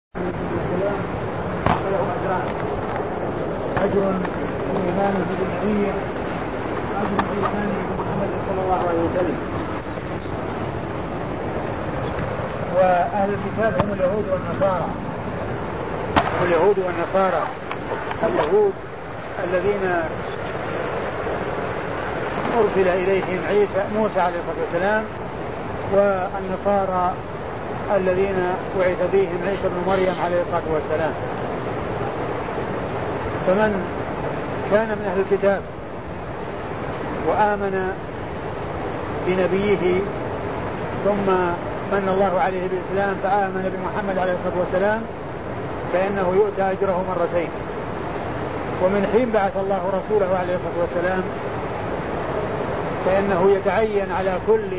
فله أجران: أجر في إيمانه بالنبي، أجر في إيمانه بمحمد صلى الله عليه وسلم. وأهل الكتاب هم اليهود والنصارى. اليهود والنصارى، اليهود الذين أرسل إليهم موسى عليه الصلاة والسلام، والنصارى الذين بعث بهم عيسى بن مريم عليه الصلاة والسلام. فمن كان من أهل الكتاب وآمن بنبيه ثم من الله عليه بالإسلام فآمن بمحمد عليه الصلاة والسلام فإنه يؤتى أجره مرتين. ومن حين بعث الله رسوله عليه الصلاة والسلام فإنه يتعين على كل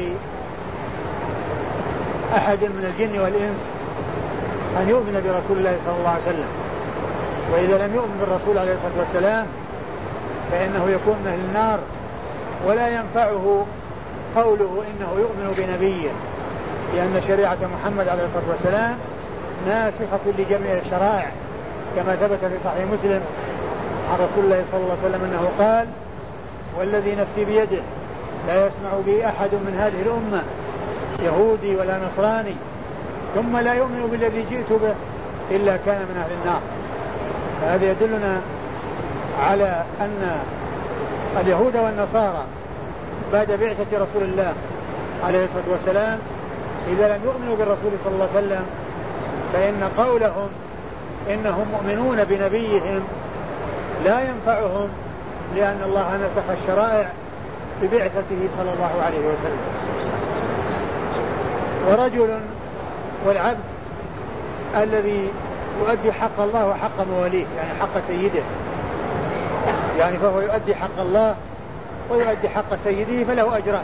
أحد من الجن والإنس أن يؤمن برسول الله صلى الله عليه وسلم، وإذا لم يؤمن بالرسول عليه الصلاة والسلام فإنه يكون من أهل النار، ولا ينفعه قوله إنه يؤمن بنبيه، لأن شريعة محمد عليه الصلاة والسلام ناسخة لجميع الشرائع، كما ثبت في صحيح مسلم عن رسول الله صلى الله عليه وسلم أنه قال: والذي نفسي بيده لا يسمع بي أحد من هذه الأمة يهودي ولا نصراني ثم لا يؤمن بالذي جئت به إلا كان من أهل النار. فهذا يدلنا على أن اليهود والنصارى بعد بعثة رسول الله عليه الصلاة والسلام إذا لم يؤمنوا بالرسول صلى الله عليه وسلم فإن قولهم إنهم مؤمنون بنبيهم لا ينفعهم، لأن الله نسخ الشرائع ببعثته صلى الله عليه وسلم. ورجل والعبد الذي يؤدي حق الله وحق مواليه، يعني حق سيده، يعني فهو يؤدي حق الله ويؤدي حق سيده فله أجران.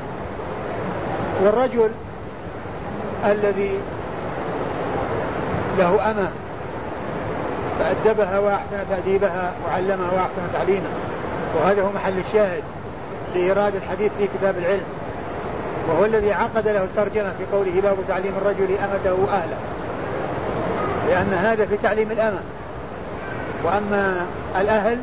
والرجل الذي له أمة فأدبها وأحسن تأديبها وعلمها وأحسن تعليمها، وهذا هو محل الشاهد لإيراد الحديث في كتاب العلم، وهو الذي عقد له الترجمة في قوله: باب تعليم الرجل أمته وأهله، لأن هذا في تعليم الأمة. وأما الأهل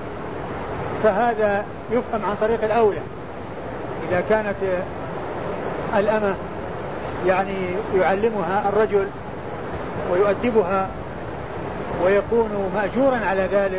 فهذا يفهم عن طريق الأولى، إذا كانت الأمة يعني يعلمها الرجل ويؤدبها ويكون مأجورا على ذلك،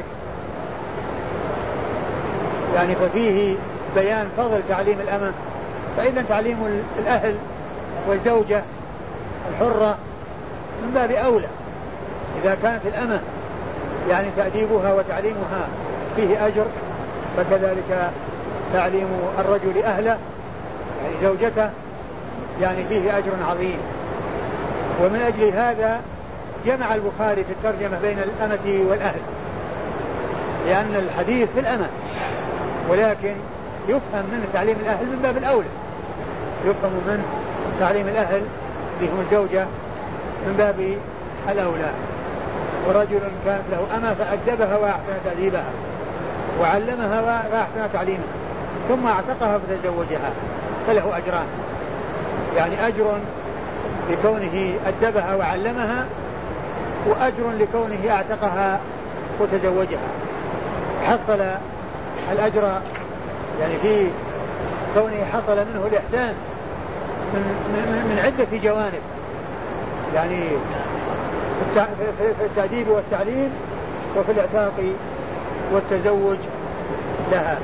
يعني ففيه بيان فضل تعليم الأمة. فإذا تعليم الأهل والزوجة الحرة من باب أولى، إذا كانت الأمة يعني تأديبها وتعليمها فيه أجر، فكذلك تعليم الرجل أهله يعني زوجته يعني فيه أجر عظيم. ومن أجل هذا جمع البخاري في الترجمة بين الأمة والأهل، لأن الحديث في الأمة، ولكن يفهم من تعليم الأهل من باب الأولى، يفهم من تعليم الأهل اللي هم الزوجة من باب الأولى. ورجل كانت له أمة فأدبها وأحسن تأديبها وعلمها وأحسن تعليمها ثم اعتقها فتزوجها فله أجران، يعني أجر لكونه أدبها وعلمها، وأجر لكونه اعتقها وتزوجها. حصل الأجر يعني في كونه حصل منه الإحسان من عدة جوانب، يعني في التأديب والتعليم وفي الإعتاق والتزوج لها.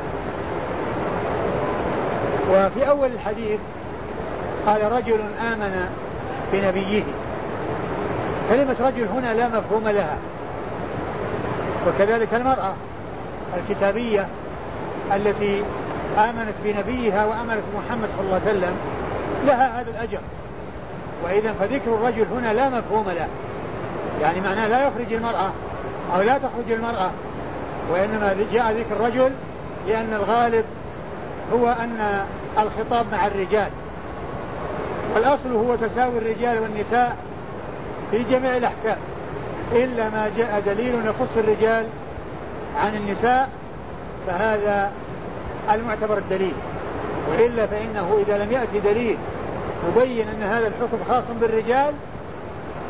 وفي أول الحديث قال: رجل آمن بنبيه. كلمة رجل هنا لا مفهوم لها. وكذلك المرأة الكتابية التي آمنت بنبيها وآمنت بمحمد صلى الله عليه وسلم لها هذا الأجر. وإذا فذكر الرجل هنا لا مفهوم له، يعني معناه لا يخرج المرأة أو لا تخرج المرأة، وإنما جاء ذكر الرجل لأن الغالب هو أن الخطاب مع الرجال، والأصل هو تساوي الرجال والنساء في جميع الأحكام، إلا ما جاء دليل يخص الرجال عن النساء فهذا المعتبر الدليل، وإلا فإنه إذا لم يأتي دليل مبين أن هذا الحكم خاص بالرجال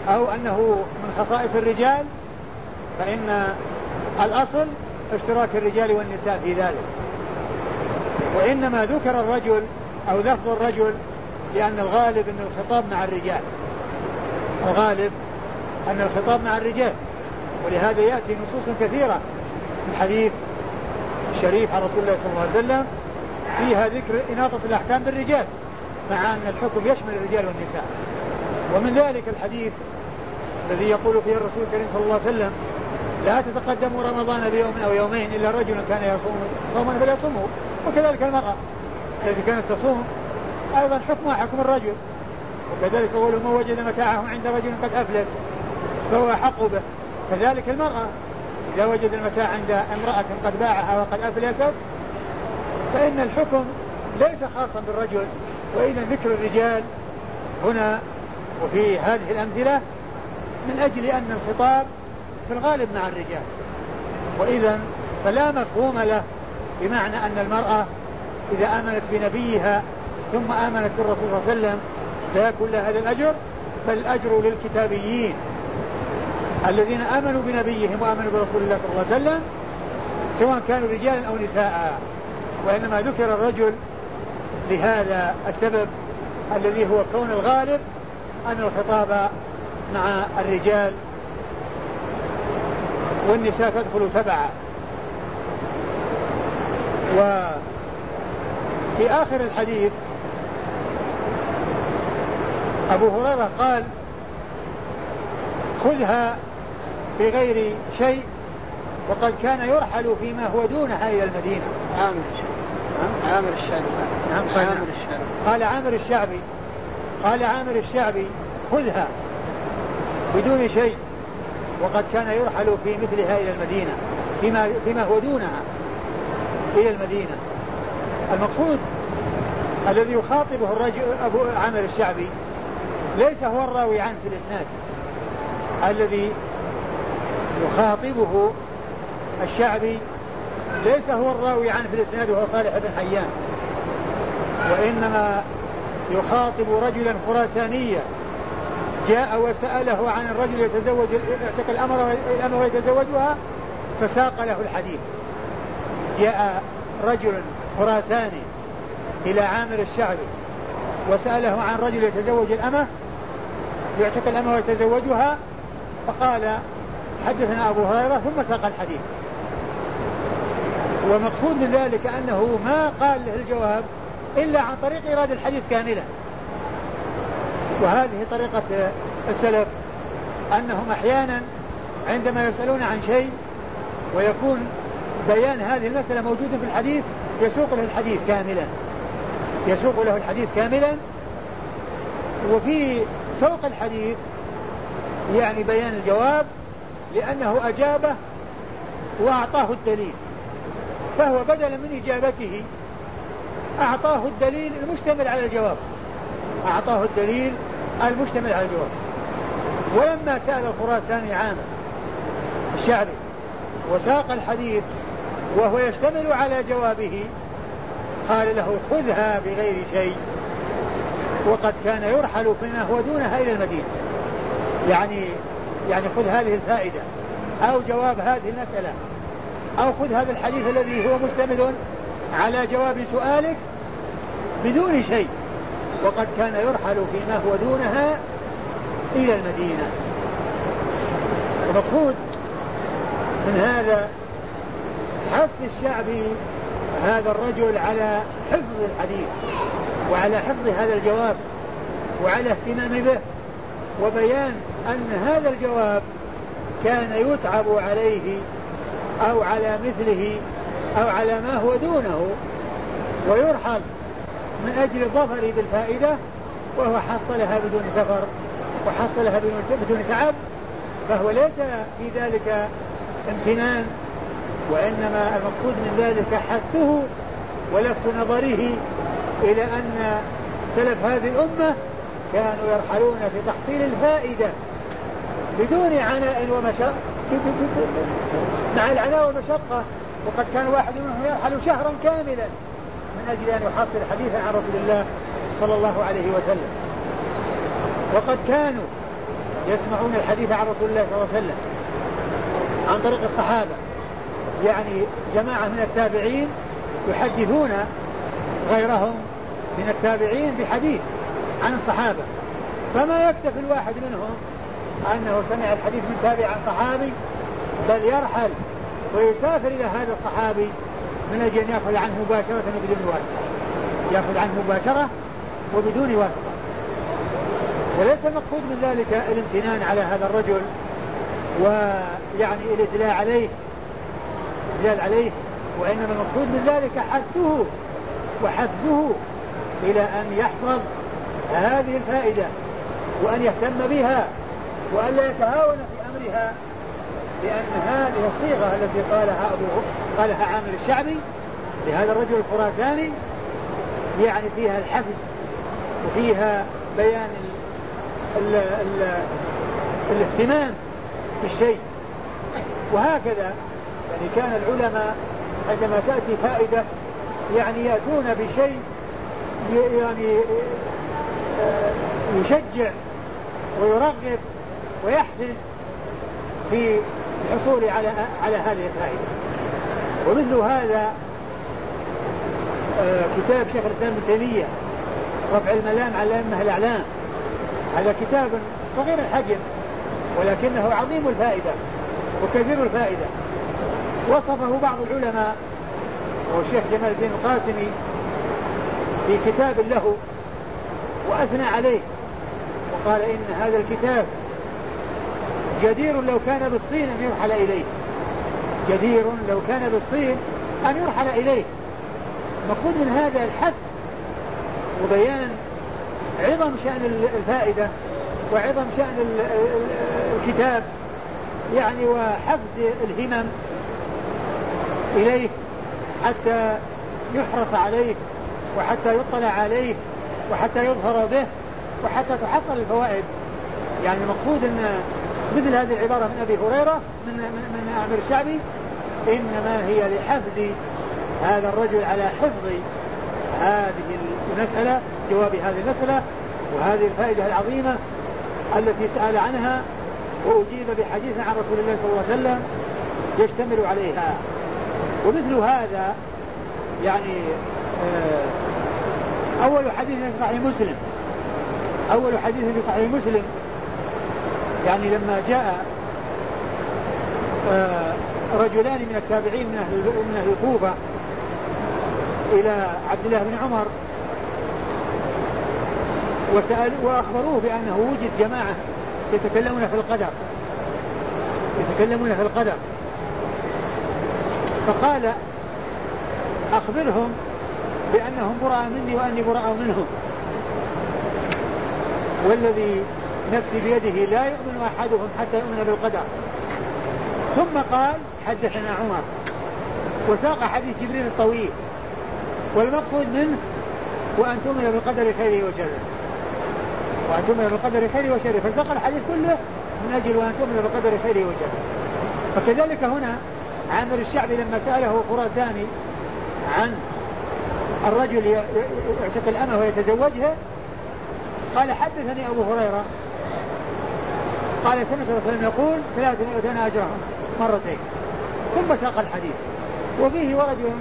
أو أنه من خصائص الرجال، فإن الأصل اشتراك الرجال والنساء في ذلك، وإنما ذكر الرجل أو لفظ الرجل لأن الغالب أن الخطاب مع الرجال، الغالب أن الخطاب مع الرجال، ولهذا يأتي نصوص كثيرة من حديث الشريف عن رسول الله صلى الله عليه وسلم فيها ذكر إناطة الأحكام بالرجال، مع أن الحكم يشمل الرجال والنساء. ومن ذلك الحديث الذي يقول فيه الرسول الكريم صلى الله عليه وسلم: لا تتقدموا رمضان بيوم أو يومين إلا رجل كان يصوم صوما فليصومه. وكذلك المرأة التي كانت تصوم أيضا حكمها حكم الرجل، وكذلك قول: من وجد متاعه عند رجل قد أفلس فهو أحق به. كذلك المرأة إذا وجد المتاع عند امرأة قد باعها وقد أفلست فإن الحكم ليس خاصا بالرجل، وإذا ذكر الرجال هنا وفي هذه الأمثلة من أجل أن الخطاب في الغالب مع الرجال، وإذا فلا مفهوم له، بمعنى أن المرأة إذا آمنت بنبيها ثم آمنت بالرسول صلى الله عليه وسلم لا يكون لها هذا الأجر، بل الأجر للكتابيين الذين آمنوا بنبيهم وآمنوا برسول الله صلى الله عليه وسلم سواء كانوا رجالا أو نساء. وإنما ذكر الرجل لهذا السبب الذي هو كون الغالب أن الخطاب مع الرجال والنساء تدخل تبعا. وفي آخر الحديث أبو هريرة قال: خذها بغير شيء، وقد كان يرحل فيما هو دونها إلى المدينة. عامر الشعبي. نعم قال عامر الشعبي: خذها بدون شيء، وقد كان يرحل في مثلها إلى المدينة فيما هو دونها إلى المدينة. المقصود الذي يخاطبه الرجل أبو عامر الشعبي ليس هو الراوي عنه في الإسناد، الذي يخاطبه الشعبي ليس هو الراوي عنه في الإسناد وهو صالح بن حيان، وإنما يخاطب رجلا خراسانيا جاء وسأله عن الرجل يتزوج يعتق الأمر ويتزوجها فساق له الحديث. جاء رجل خراساني إلى عامر الشعبي وسأله عن رجل يتزوج الأمة يعتق الأمة ويتزوجها، فقال: حدثنا أبو هريرة، ثم ساق الحديث. ومقصود من ذلك أنه ما قال له الجواب إلا عن طريق إيراد الحديث كاملا. وهذه طريقة السلف، أنهم أحيانا عندما يسألون عن شيء ويكون بيان هذه المسألة موجودة في الحديث يسوق له الحديث كاملا. وفي سوق الحديث يعني بيان الجواب، لأنه أجابه وأعطاه الدليل، فهو بدلا من إجابته أعطاه الدليل المشتمل على الجواب، ولما سأل الخراساني عامر الشعبي وساق الحديث وهو يشتمل على جوابه قال له: خذها بغير شيء، وقد كان يرحل فيما هو دونها إلى المدينة. يعني خذ هذه الفائدة أو جواب هذه المسألة، أو خذ هذا الحديث الذي هو مشتمل على جواب سؤالك بدون شيء، وقد كان يرحل فيما هو دونها إلى المدينة. المقصود من هذا حث الشعبي هذا الرجل على حفظ الحديث وعلى حفظ هذا الجواب وعلى اهتمام به، وبيان أن هذا الجواب كان يتعب عليه أو على مثله أو على ما هو دونه ويرحل من أجل الظفر بالفائدة، وهو حصلها بدون سفر وحصلها بدون تعب، فهو ليس في ذلك امتنان، وإنما المقصود من ذلك حثه ولفت نظره إلى أن سلف هذه الأمة كانوا يرحلون في تحصيل الفائدة بدون عناء ومشقة، مع العناء والمشقة، وقد كان واحد منهم يرحل شهرا كاملا من أجل أن يحصل حديثا عن رسول الله صلى الله عليه وسلم. وقد كانوا يسمعون الحديث عن رسول الله صلى الله عليه وسلم عن طريق الصحابة، يعني جماعة من التابعين يحدثون غيرهم من التابعين بحديث عن الصحابة، فما يكتفي الواحد منهم أنه سمع الحديث من تابع عن صحابي، بل يرحل ويسافر إلى هذا الصحابي من أجل أن يأخذ عنه مباشرة وبدون واسطة، يأخذ عنه مباشرة وبدون واسطة. وليس المقصود من ذلك الامتنان على هذا الرجل ويعني الإدلال عليه، وإنما المقصود من ذلك حثه وحفزه إلى أن يحفظ هذه الفائدة وأن يهتم بها وأن لا يتهاون في أمرها، لأن هذه الصيغة التي قالها عامر الشعبي لهذا الرجل الخراساني يعني فيها الحفز وفيها بيان الاهتمام بالشيء. وهكذا يعني كان العلماء عندما تأتي فائدة يعني يأتون بشيء يعني يشجع ويرغب ويحفز في الحصول على هذه الفائدة. ومثل هذا كتاب شيخ الإسلام ابن تيمية رفع الملام على الأئمة الأعلام، هذا كتاب صغير الحجم ولكنه عظيم الفائدة وكثير الفائدة. وصفه بعض العلماء والشيخ جمال الدين القاسمي في كتاب له وأثنى عليه وقال إن هذا الكتاب جدير لو كان بالصين أن يرحل إليه، جدير لو كان بالصين أن يرحل إليه. مقصود من هذا الحث وبيان عظم شأن الفائدة وعظم شأن الكتاب يعني وحفز الهمم إليه حتى يحرص عليه وحتى يطلع عليه وحتى يظهر به وحتى تحصل الفوائد. يعني المقصود أن مثل هذه العبارة من أبي هريرة من عامر الشعبي إنما هي لحفز هذا الرجل على حفظ هذه المسألة، جواب هذه المسألة وهذه الفائدة العظيمة التي سأل عنها وأجيب بحديث عن رسول الله صلى الله عليه وسلم يشتمل عليها. ومثل هذا يعني أول حديث في صحيح مسلم، أول حديث في صحيح مسلم يعني لما جاء رجلان من التابعين من أهل الكوفة إلى عبد الله بن عمر وأخبروه بأنه وجد جماعة يتكلمون في القدر، فقال أخبرهم بأنهم براء مني وأني براء منهم، والذي نفسي بيده لا يؤمن أحدهم حتى يؤمن بالقدر. ثم قال حدثنا عمر وساق حديث جبريل الطويل، والمقصود منه وأن تؤمن بالقدر خيره وشره، وأن تؤمن بالقدر خيره وشره، فساق الحديث كله من أجل وأن تؤمن بالقدر خيره وشره. فكذلك هنا عامر الشعبي لما سأله خراساني عن الرجل يعتق الأمة ويتزوجها قال حدثني أبو هريرة قال سمعت رسول الله صلى الله عليه وسلم يقول 3 يؤتون أجرهم مرتين، ثم ساق الحديث. وفيه ورجل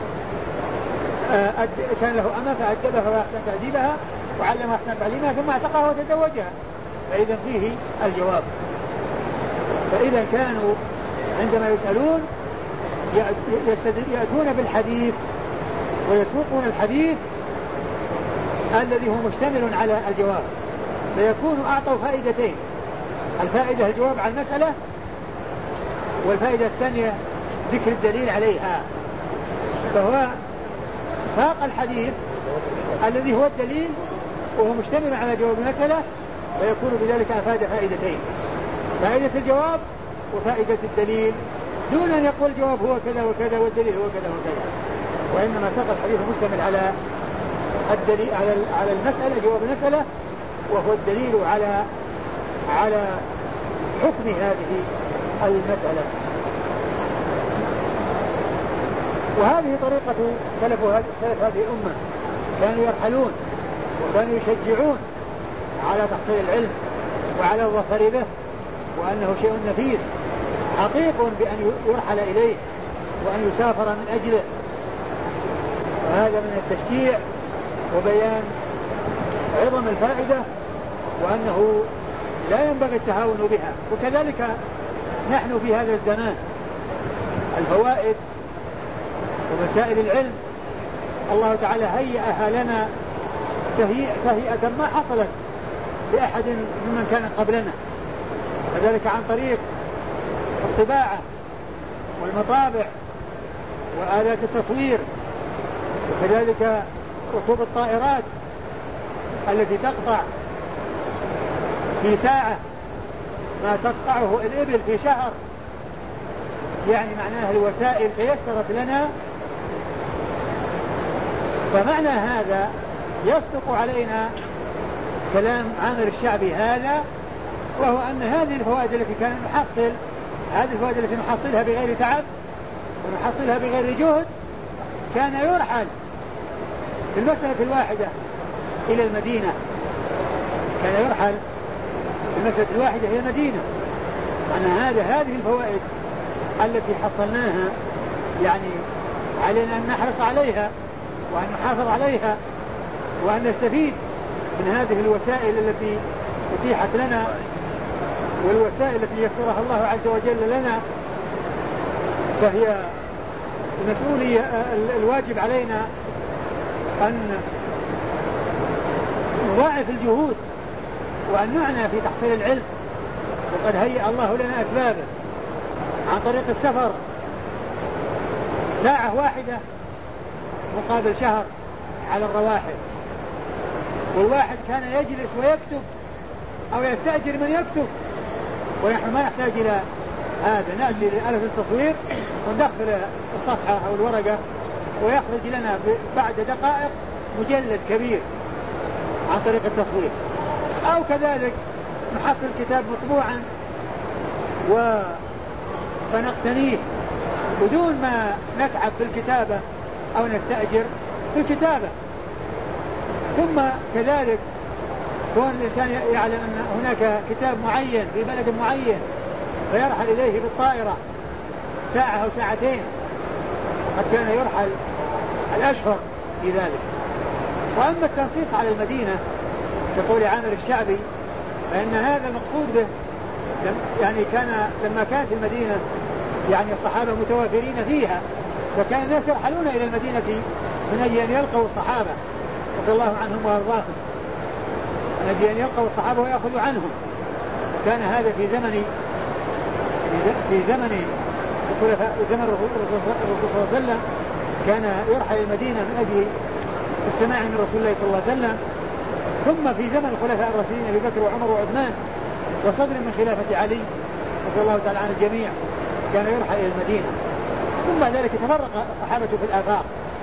كان له أمة فأدبها وأحسن تأديبها وعلمها أحسن تعليمها ثم اعتقها وتزوجها، فإذا فيه الجواب. فإذا كانوا عندما يسألون يأتون بالحديث ويسوقون الحديث الذي هو مشتمل على الجواب، فيكون أعطوا فائدتين: الفائدة الجواب عن المسألة، والفائدة الثانية ذكر الدليل عليها. فهو ساق الحديث الذي هو الدليل وهو مشتمل على جواب المسألة، ويكون بذلك أفاد فائدتين: فائدة الجواب وفائدة الدليل، دون أن يقول الجواب هو كذا وكذا والدليل هو كذا وكذا، وإنما ساق الحديث مشتمل على الدليل على المسألة، جواب المسألة، وهو الدليل على حكم هذه المسألة. وهذه طريقة سلف هذه الأمة، كانوا يرحلون وكانوا يشجعون على تحصيل العلم وعلى الظفر به، وأنه شيء نفيس حقيق بأن يرحل إليه وأن يسافر من أجله. وهذا من التشجيع وبيان عظم الفائدة، وأنه لا ينبغي التهاون بها. وكذلك نحن في هذا الزمان الفوائد ومسائل العلم الله تعالى هيئها لنا تهيئة ما حصلت لأحد ممن كان قبلنا، وذلك عن طريق الطباعة والمطابع وآلات التصوير، وكذلك ركوب الطائرات التي تقطع في ساعة ما تقطعه الإبل في شهر. يعني معناها الوسائل تيسرت لنا. فمعنى هذا يصدق علينا كلام عامر الشعبي هذا، وهو أن هذه الفوائد التي كان نحصل، هذه الفوائد التي نحصلها بغير تعب ونحصلها بغير جهد، كان يرحل في المسألة الواحدة إلى المدينة، كان يرحل في المسألة الواحدة إلى المدينة. معنى هذه الفوائد التي حصلناها يعني علينا أن نحرص عليها وأن نحافظ عليها وأن نستفيد من هذه الوسائل التي أتيحت لنا والوسائل التي يسرها الله عز وجل لنا. فهي المسؤولية الواجب علينا أن نضاعف الجهود وأن نعنى في تحصيل العلم، وقد هيأ الله لنا أسبابه عن طريق السفر، ساعة واحدة مقابل شهر على الرواحل. والواحد كان يجلس ويكتب أو يستأجر من يكتب، ونحن ما نحتاج إلى هذا، نأتي لآلة التصوير وندخل الصفحة أو الورقة ويخرج لنا بعد دقائق مجلد كبير عن طريق التصوير. أو كذلك نحصل كتاب مطبوعا فنقتنيه بدون ما نتعب في الكتابة أو نستأجر في الكتابة. ثم كذلك كون الإنسان يعلم أن هناك كتاب معين في بلد معين فيرحل إليه بالطائرة ساعة أو ساعتين، قد كان يرحل الأشهر في ذلك. وأما التنصيص على المدينة كقول عامر الشعبي فإن هذا المقصود به يعني كان لما كانت المدينة يعني الصحابة متوافرين فيها، فكان الناس يرحلون إلى المدينة من أجل أن يلقوا الصحابة رضي الله عنهم وأرضاهم، من أجل أن يلقوا الصحابة ويأخذوا عنهم. كان هذا في زمن زمن الرسول صلى الله عليه وسلم، كان يرحل المدينة من أجل السماع من رسول الله صلى الله عليه وسلم. ثم في زمن الخلفاء الراشدين أبي بكر وعمر وعثمان وصدر من خلافة علي رضي الله تعالى عن الجميع كان يرحل إلى المدينة. ثم ذلك تفرق الصحابة في الآفاق،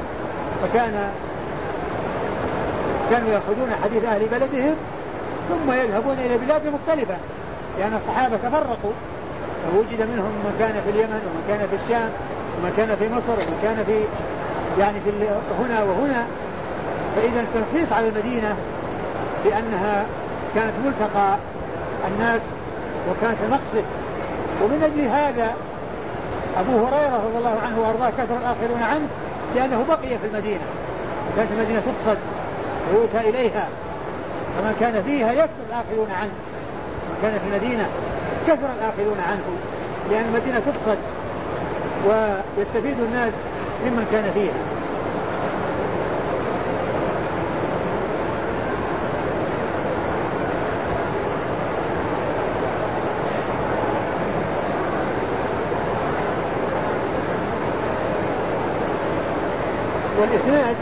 كانوا يأخذون حديث أهل بلدهم ثم يذهبون إلى بلاد مختلفة، لأن الصحابة تفرقوا، فوجد منهم من كان في اليمن ومن كان في الشام ومن كان في مصر ومن كان في هنا وهنا. فإذا التنصيص على المدينة لأنها كانت ملتقى الناس وكانت مقصد، ومن أجل هذا أبو هريرة رضي الله عنه وأرضاه كثر الآخرون عنه لأنه بقي في المدينة، كانت المدينة تقصد ويؤتى إليها، فمن كان فيها يكثر الآخرون عنه، من كان في المدينة كثر الآخرون عنه لأن المدينة تقصد ويستفيد الناس ممن كان فيها. والإسناد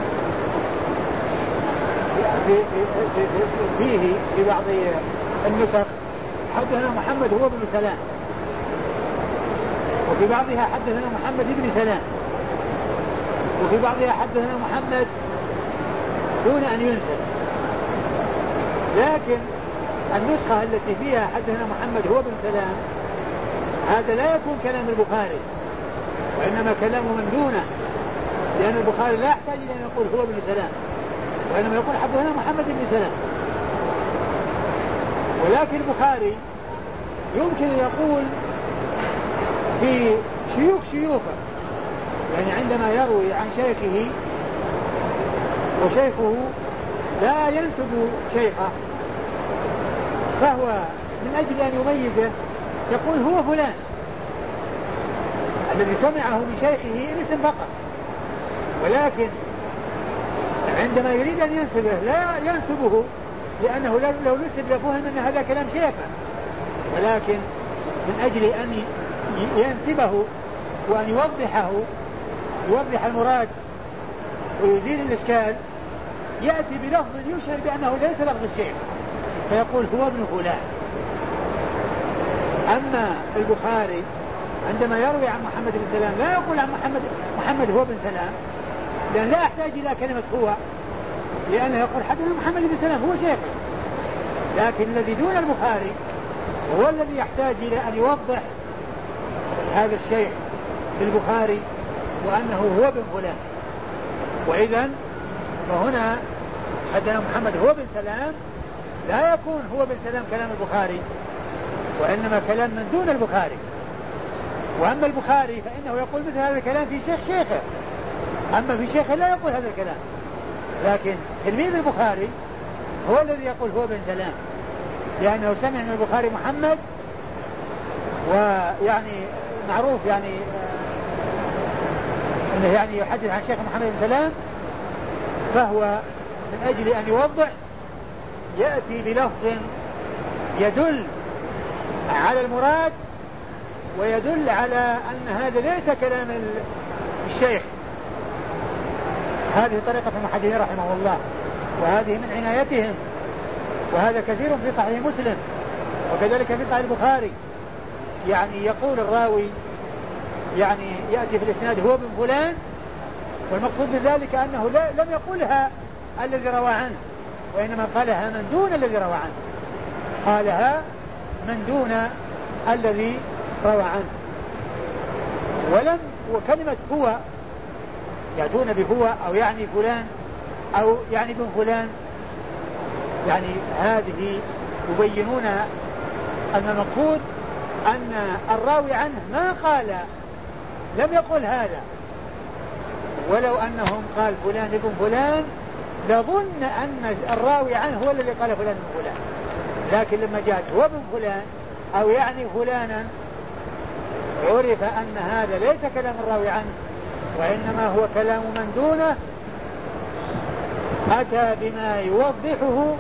فيه في بعض النسخ حدثنا محمد هو بن سلام، وفي بعضها حدثنا محمد بن سلام، وفي بعضها حدثنا محمد دون أن ينسب. لكن النسخة التي فيها حدثنا محمد هو بن سلام هذا لا يكون كلام البخاري، وإنما كلام من دونه، لأن البخاري لا يحتاج إلى أن يقول هو بن سلام، وإنما يقول حدثنا محمد بن سلام. ولكن البخاري يمكن أن يقول في شيوخه، يعني عندما يروي عن شيخه وشيخه لا ينسب شيخه، فهو من أجل أن يميزه يقول هو فلان الذي سمعه من شيخه الاسم فقط، ولكن عندما يريد أن ينسبه لا ينسبه، لأنه لو نسب لفهم أن هذا كلام شيخه، ولكن من أجل أن ينسبه وأن يوضح المراد ويزيل الإشكال يأتي بلفظ يشعر بأنه ليس لفظ الشيخ فيقول هو ابن فلان. أما البخاري عندما يروي عن محمد بن سلام لا يقول عن محمد هو بن سلام، لأن لا أحتاج إلى كلمة هو، لأنه يقول حدثنا محمد بن سلام هو شيخ. لكن الذي دون البخاري هو الذي يحتاج إلى أن يوضح هذا الشيخ في البخاري وأنه هو ابن فلان. وإذن فهنا حدثنا محمد هو بن سلام لا يكون هو بن سلام كلام البخاري، وإنما كلام من دون البخاري. وأما البخاري فإنه يقول مثل هذا الكلام في شيخه، أما في شيخه لا يقول هذا الكلام، لكن تلميذ البخاري هو الذي يقول هو بن سلام، لأنه سمع من البخاري محمد، ويعني معروف يعني أنه يعني يحدث عن شيخ محمد بن سلام، فهو من أجل أن يوضح يأتي بلفظ يدل على المراد ويدل على أن هذا ليس كلام الشيخ. هذه طريقة المحدثين رحمه الله، وهذه من عنايتهم، وهذا كثير في صحيح مسلم وكذلك في صحيح البخاري. يعني يقول الراوي يعني يأتي في الإسناد هو بن فلان، والمقصود بذلك أنه لم يقولها الذي روى عنه، وإنما قالها من دون الذي روى عنه، قالها من دون الذي روى عنه. وكلمة هو يأتون بهو أو يعني فلان أو يعني بن فلان، يعني هذه يبينون أن المقصود أن الراوي عنه ما قال، لم يقل هذا، ولو أنهم قال فلان ابن فلان لظن أن الراوي عنه هو الذي قال فلان ابن فلان، لكن لما جاءت هو ابن فلان أو يعني فلانا عرف أن هذا ليس كلام الراوي عنه، وإنما هو كلام من دونه، أتى بما يوضحه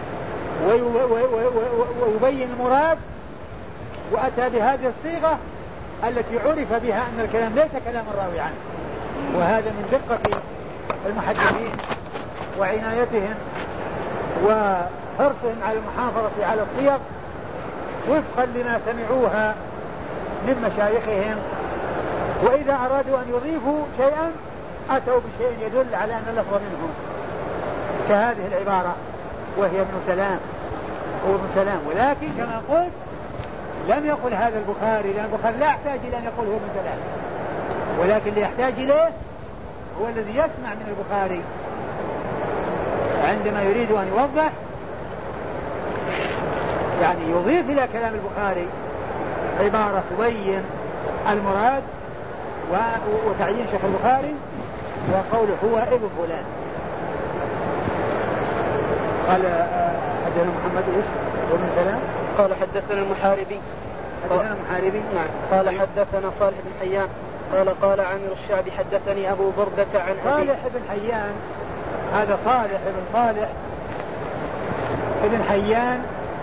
ويبين المراد، وأتى بهذه الصيغة التي عرف بها أن الكلام ليس كلام الراوي عنه. وهذا من دقة المحدثين وعنايتهم وحرصهم على المحافظة على الصيغ وفقا لما سمعوها من مشايخهم، وإذا أرادوا أن يضيفوا شيئا أتوا بشيء يدل على أن اللفظ منهم، كهذه العبارة وهي ابن سلام، هو ابن سلام. ولكن كما قلت لم يقل هذا البخاري، لأن البخاري لا يحتاج إلى أن يقول هو ابن سلام، ولكن اللي يحتاج إليه هو الذي يسمع من البخاري عندما يريد أن يوضح، يعني يضيف إلى كلام البخاري عبارة تبين المراد وتعيين شيخ البخاري وقوله هو ابن فلان. قال حدثنا محمد ايش وابن سلام قال حدثنا المحاربي نعم. قال حدثنا صالح بن حيان قال عامر الشعبي حدثني أبو بردة عن صالح بن حيان، هذا صالح بن حيان،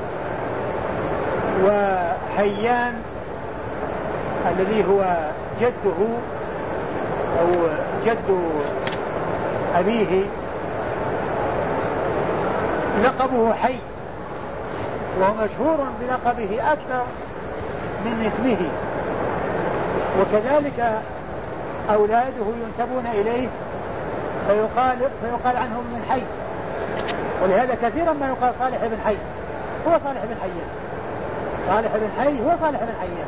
وحيان الذي هو جده أو جد أبيه لقبه حي، وهو مشهور بلقبه أكثر من اسمه، وكذلك أولاده ينسبون إليه فيقال عنهم من حي، ولهذا كثيرا ما يقال صالح بن حي هو صالح بن حيان، صالح بن حي هو صالح بن حيان.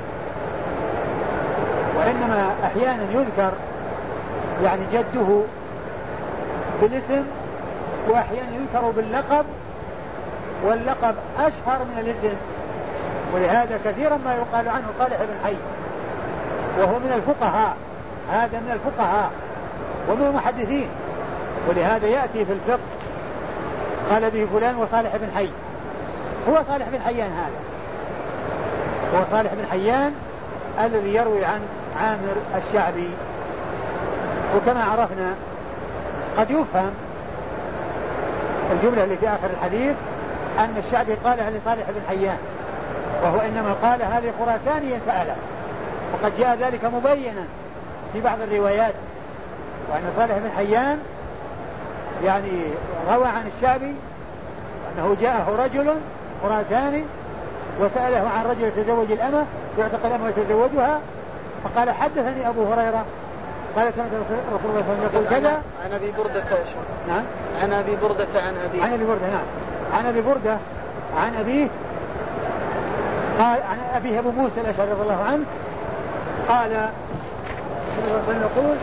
وإنما أحيانا يذكر يعني جده بالاسم، وأحيانا يذكر باللقب، واللقب أشهر من الاسم، ولهذا كثيرا ما يقال عنه صالح بن حي، وهو من الفقهاء، هذا من الفقهاء ومن المحدثين، ولهذا يأتي في الفقه قال به فلان وصالح بن حي، هو صالح بن حيان، هذا هو صالح بن حيان الذي يروي عن عامر الشعبي. وكما عرفنا قد يفهم الجملة اللي في آخر الحديث أن الشعبي قالها لصالح بن حيان، وهو إنما قال هذه خراسانيا سأله، وقد جاء ذلك مبينا في بعض الروايات، وأن صالح بن حيان يعني روى عن الشعبي أنه جاءه رجل خراساني وسأله عن رجل يتزوج الأمة، يعتقد الأمة يتزوجها، فقال حدثني أبو هريرة قال سمعت رسول الله صلى الله عليه وسلم يقول كذا. عن أبي بردة. نعم. عن أبي بردة عن أبيه. عن أبي بردة، نعم. عن أبي بردة عن أبيه قال عن أبيه أبو موسى الأشعري رضي الله عنه قال صلى الله عليه وسلم يقول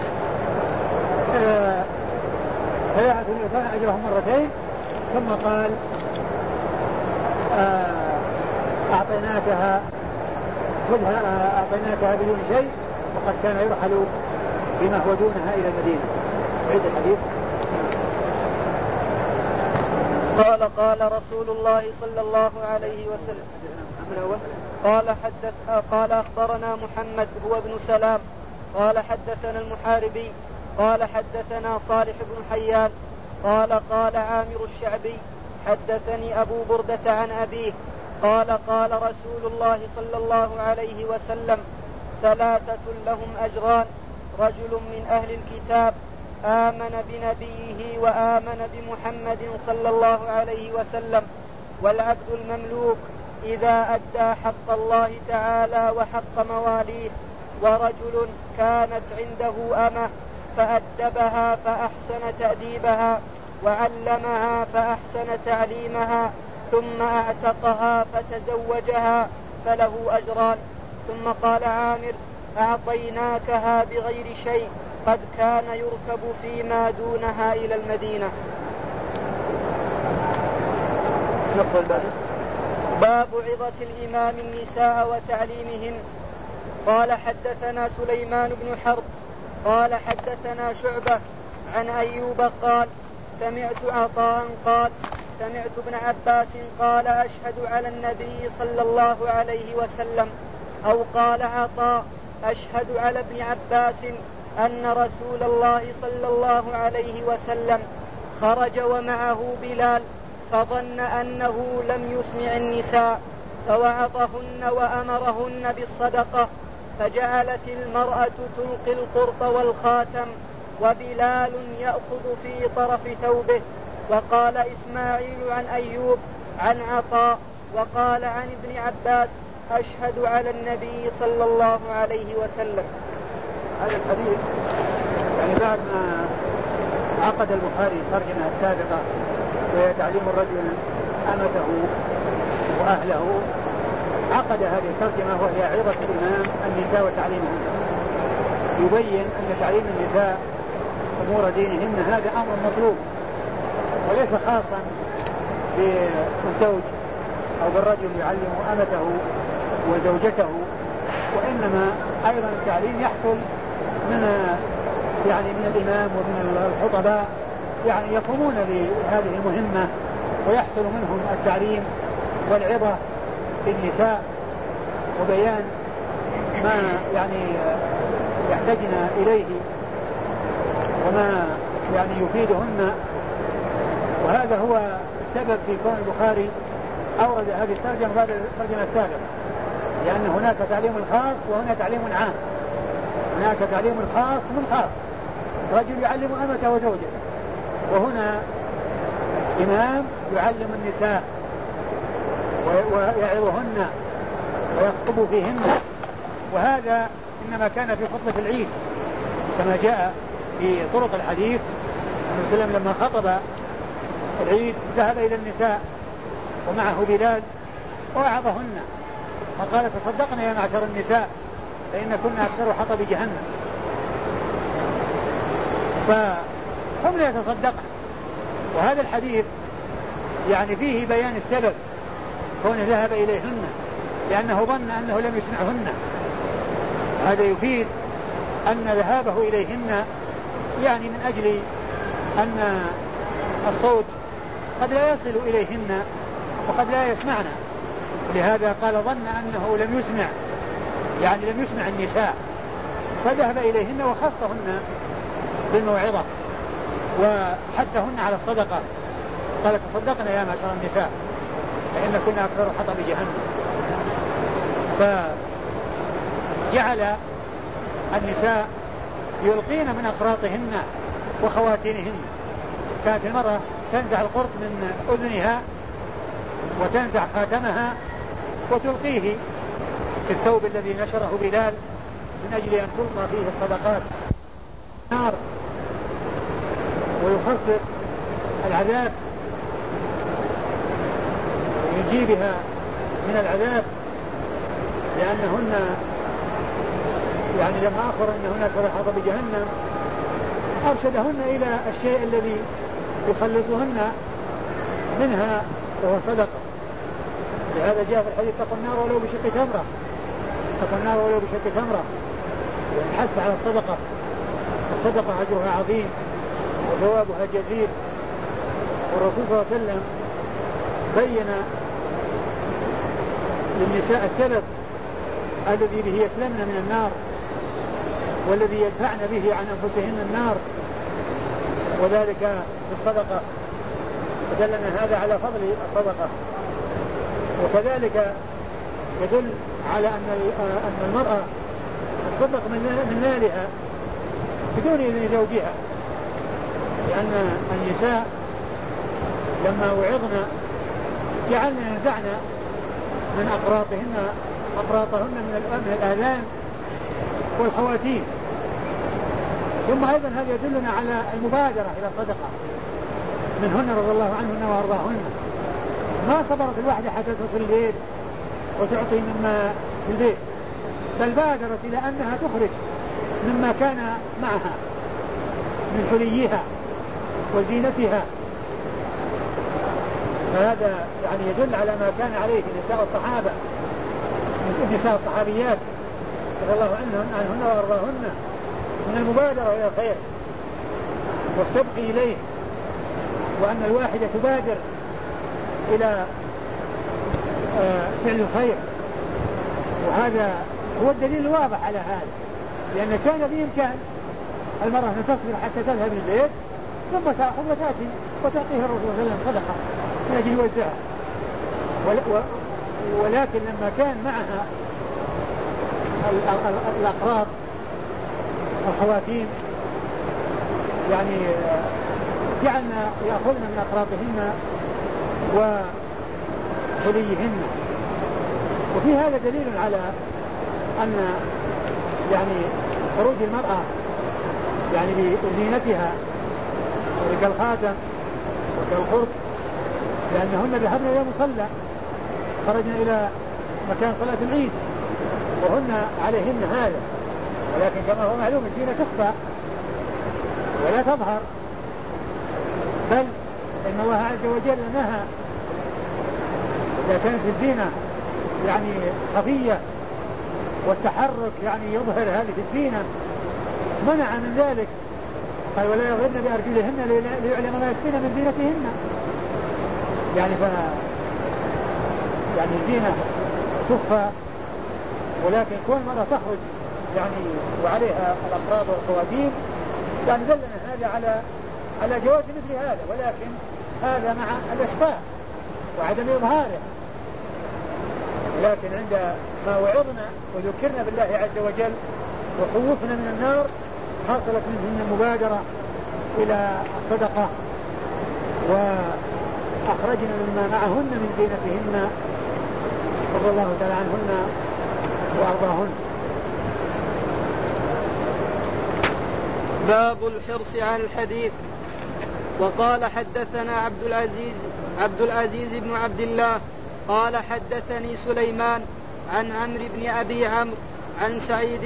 ثلاثة الإنسان أجرهم مرتين، ثم قال أعطيناكها بدون شيء، وقد كان يرحل بما هو دونها إلى المدينة. عيد الحديث. قال رسول الله صلى الله عليه وسلم قال أخبرنا محمد هو ابن سلام قال حدثنا المحاربي قال حدثنا صالح بن حيان قال عامر الشعبي حدثني أبو بردة عن أبيه قال رسول الله صلى الله عليه وسلم ثلاثة لهم أجران: رجل من أهل الكتاب آمن بنبيه وآمن بمحمد صلى الله عليه وسلم، والعبد المملوك إذا أدى حق الله تعالى وحق مواليه، ورجل كانت عنده أمة فأدبها فأحسن تأديبها وعلمها فأحسن تعليمها ثم أعتقها فتزوجها فله أجران. ثم قال عامر: أعطيناكها بغير شيء قد كان يركب فيما دونها إلى المدينة. باب عظة الإمام النساء وتعليمهن. قال حدثنا سليمان بن حرب قال حدثنا شعبة عن أيوب قال سمعت عطاء قال سمعت ابن عباس قال أشهد على النبي صلى الله عليه وسلم، أو قال عطاء أشهد على ابن عباس أن رسول الله صلى الله عليه وسلم خرج ومعه بلال فظن أنه لم يسمع النساء فوعظهن وأمرهن بالصدقة، فجعلت المرأة تلقي القرط والخاتم وبلال يأخذ في طرف ثوبه. وقال إسماعيل عن أيوب عن عطاء وقال عن ابن عباس أشهد على النبي صلى الله عليه وسلم. هذا الحديث يعني بعد ما عقد البخاري الترجمة السابقة وهي تعليم الرجل أمته وأهله، عقد هذه الترجمة وهي عظة الإمام النساء وتعليمهن، يبين أن تعليم النساء أمور دينهن هذا أمر مطلوب، وليس خاصا بالزوج أو بالرجل يعلم أمته وزوجته، وإنما أيضا التعليم يحصل من الإمام ومن الخطباء، يعني يقومون بهذه المهمة ويحصل منهم التعليم والعظة بالنساء وبيان ما يحتاجن إليه وما يفيدهن. وهذا هو السبب في كون البخاري أورد هذه الترجمة بعد الترجمة السابقة، لأن هناك تعليم خاص وهناك تعليم عام. هناك تعليم خاص من خاص، رجل يعلم أمته وزوجته، وهنا إمام يعلم النساء ويعظهن ويخطب فيهن. وهذا إنما كان في خطبة العيد كما جاء في طرق الحديث أن وسلم لما خطب العيد ذهب إلى النساء ومعه بلال ووعظهن فقال: تصدقنا يا معشر النساء فإن كنا أكثر حطب جهنم. فهم لا يتصدقن. وهذا الحديث يعني فيه بيان السبب كونه ذهب إليهن لأنه ظن أنه لم يسمعهن. هذا يفيد أن ذهابه إليهن يعني من أجل أن الصوت قد لا يصل إليهن وقد لا يسمعن، لهذا قال ظن أنه لم يسمع، يعني لم يسمع النساء، فذهب إليهن وخصهن بالموعظة وحثهن على الصدقة. قال تصدقنا يا معشر النساء فإن كنا أكثر حطب جهنم. فجعل النساء يلقين من أقراطهن وخواتينهن. كانت المرأة تنزع القرط من أذنها وتنزع خاتمها وتلقيه في الثوب الذي نشره بلال من أجل أن تلقى فيه الصدقات نار ويخفف العذاب ويجيبها من العذاب، لأنهن يعني لما أخبر أن هناك حطب جهنم أرشدهن إلى الشيء الذي يخلصهن منها وهو صدقة. لهذا جاء في الحديث اتقوا النار ولو بشق تمرة، اتقوا النار ولو بشق تمرة، والحث على الصدقة. الصدقة أجرها عظيم وثوابها جزيل. والرسول صلى الله عليه وسلم بين للنساء السبب الذي به يسلمن من النار والذي يدفعن به عن أنفسهن النار، وذلك بالصدقة، فدلنا هذا على فضل الصدقة. وكذلك يدل على أن المرأة تصدق من مالها بدون إذن زوجها، لأن النساء لما وعظنا جعلنا ينزعن من أقراطهن من الآذان والخواتيم. ثم أيضا هذا يدلنا على المبادرة إلى الصدقة منهن رضي الله عنهن وأرضاهن. ما صبرت الواحدة حتى تدخل البيت وتعطي مما في البيت، بل بادرت إلى أنها تخرج مما كان معها من حليها وزينتها. فهذا يعني يدل على ما كان عليه نساء الصحابة، نساء الصحابيات رضي الله عنهن وأرضاهن من المبادرة إلى الخير والسبق إليه، وأن الواحدة تبادر إلى فعل الخير. وهذا هو الدليل الواضح على هذا، لأن كان بإمكان المرأة أن تصبر حتى تذهب البيت ثم تأخذ وتأتي وتعطيها الرسول صلى الله عليه وسلم صدقة من أجل يوزعها. ولكن لما كان معها الأقراط الخواتيم يعني جعلنا يأخذن من أقراطهن وحليهن. وفي هذا دليل على أن يعني خروج المرأة يعني بزينتها وكالخاتم وكالقرط، لأنهن ذهبن إلى مصلى، خرجنا إلى مكان صلاة العيد وهن عليهن هذا. ولكن كما هو معلوم الزينة تخفى ولا تظهر، بل إن الله عز وجل نهى إذا كانت الزينة يعني خفية والتحرك يعني يظهر هذه الزينة منع من ذلك. قال ولا يضربن بأرجلهن ليعلم ما يكفين من زينتهن. يعني الزينة تخفى، ولكن كون المرأة تخرج يعني وعليها الأقراط والخواتيم يعني دلنا هذا على جواز مثل هذا، ولكن هذا مع الإخفاء وعدم إظهاره. لكن عند ما وعظنا وذكرنا بالله عز وجل وخوفنا من النار حصلت منهن المبادرة إلى الصدقة وأخرجنا مما معهن من زينتهن رضي الله تعالى عنهن وأرضاهن. باب الحرص على الحديث. وقال حدثنا عبد العزيز بن عبد الله قال حدثني سليمان عن عمرو بن أبي عمرو عن سعيد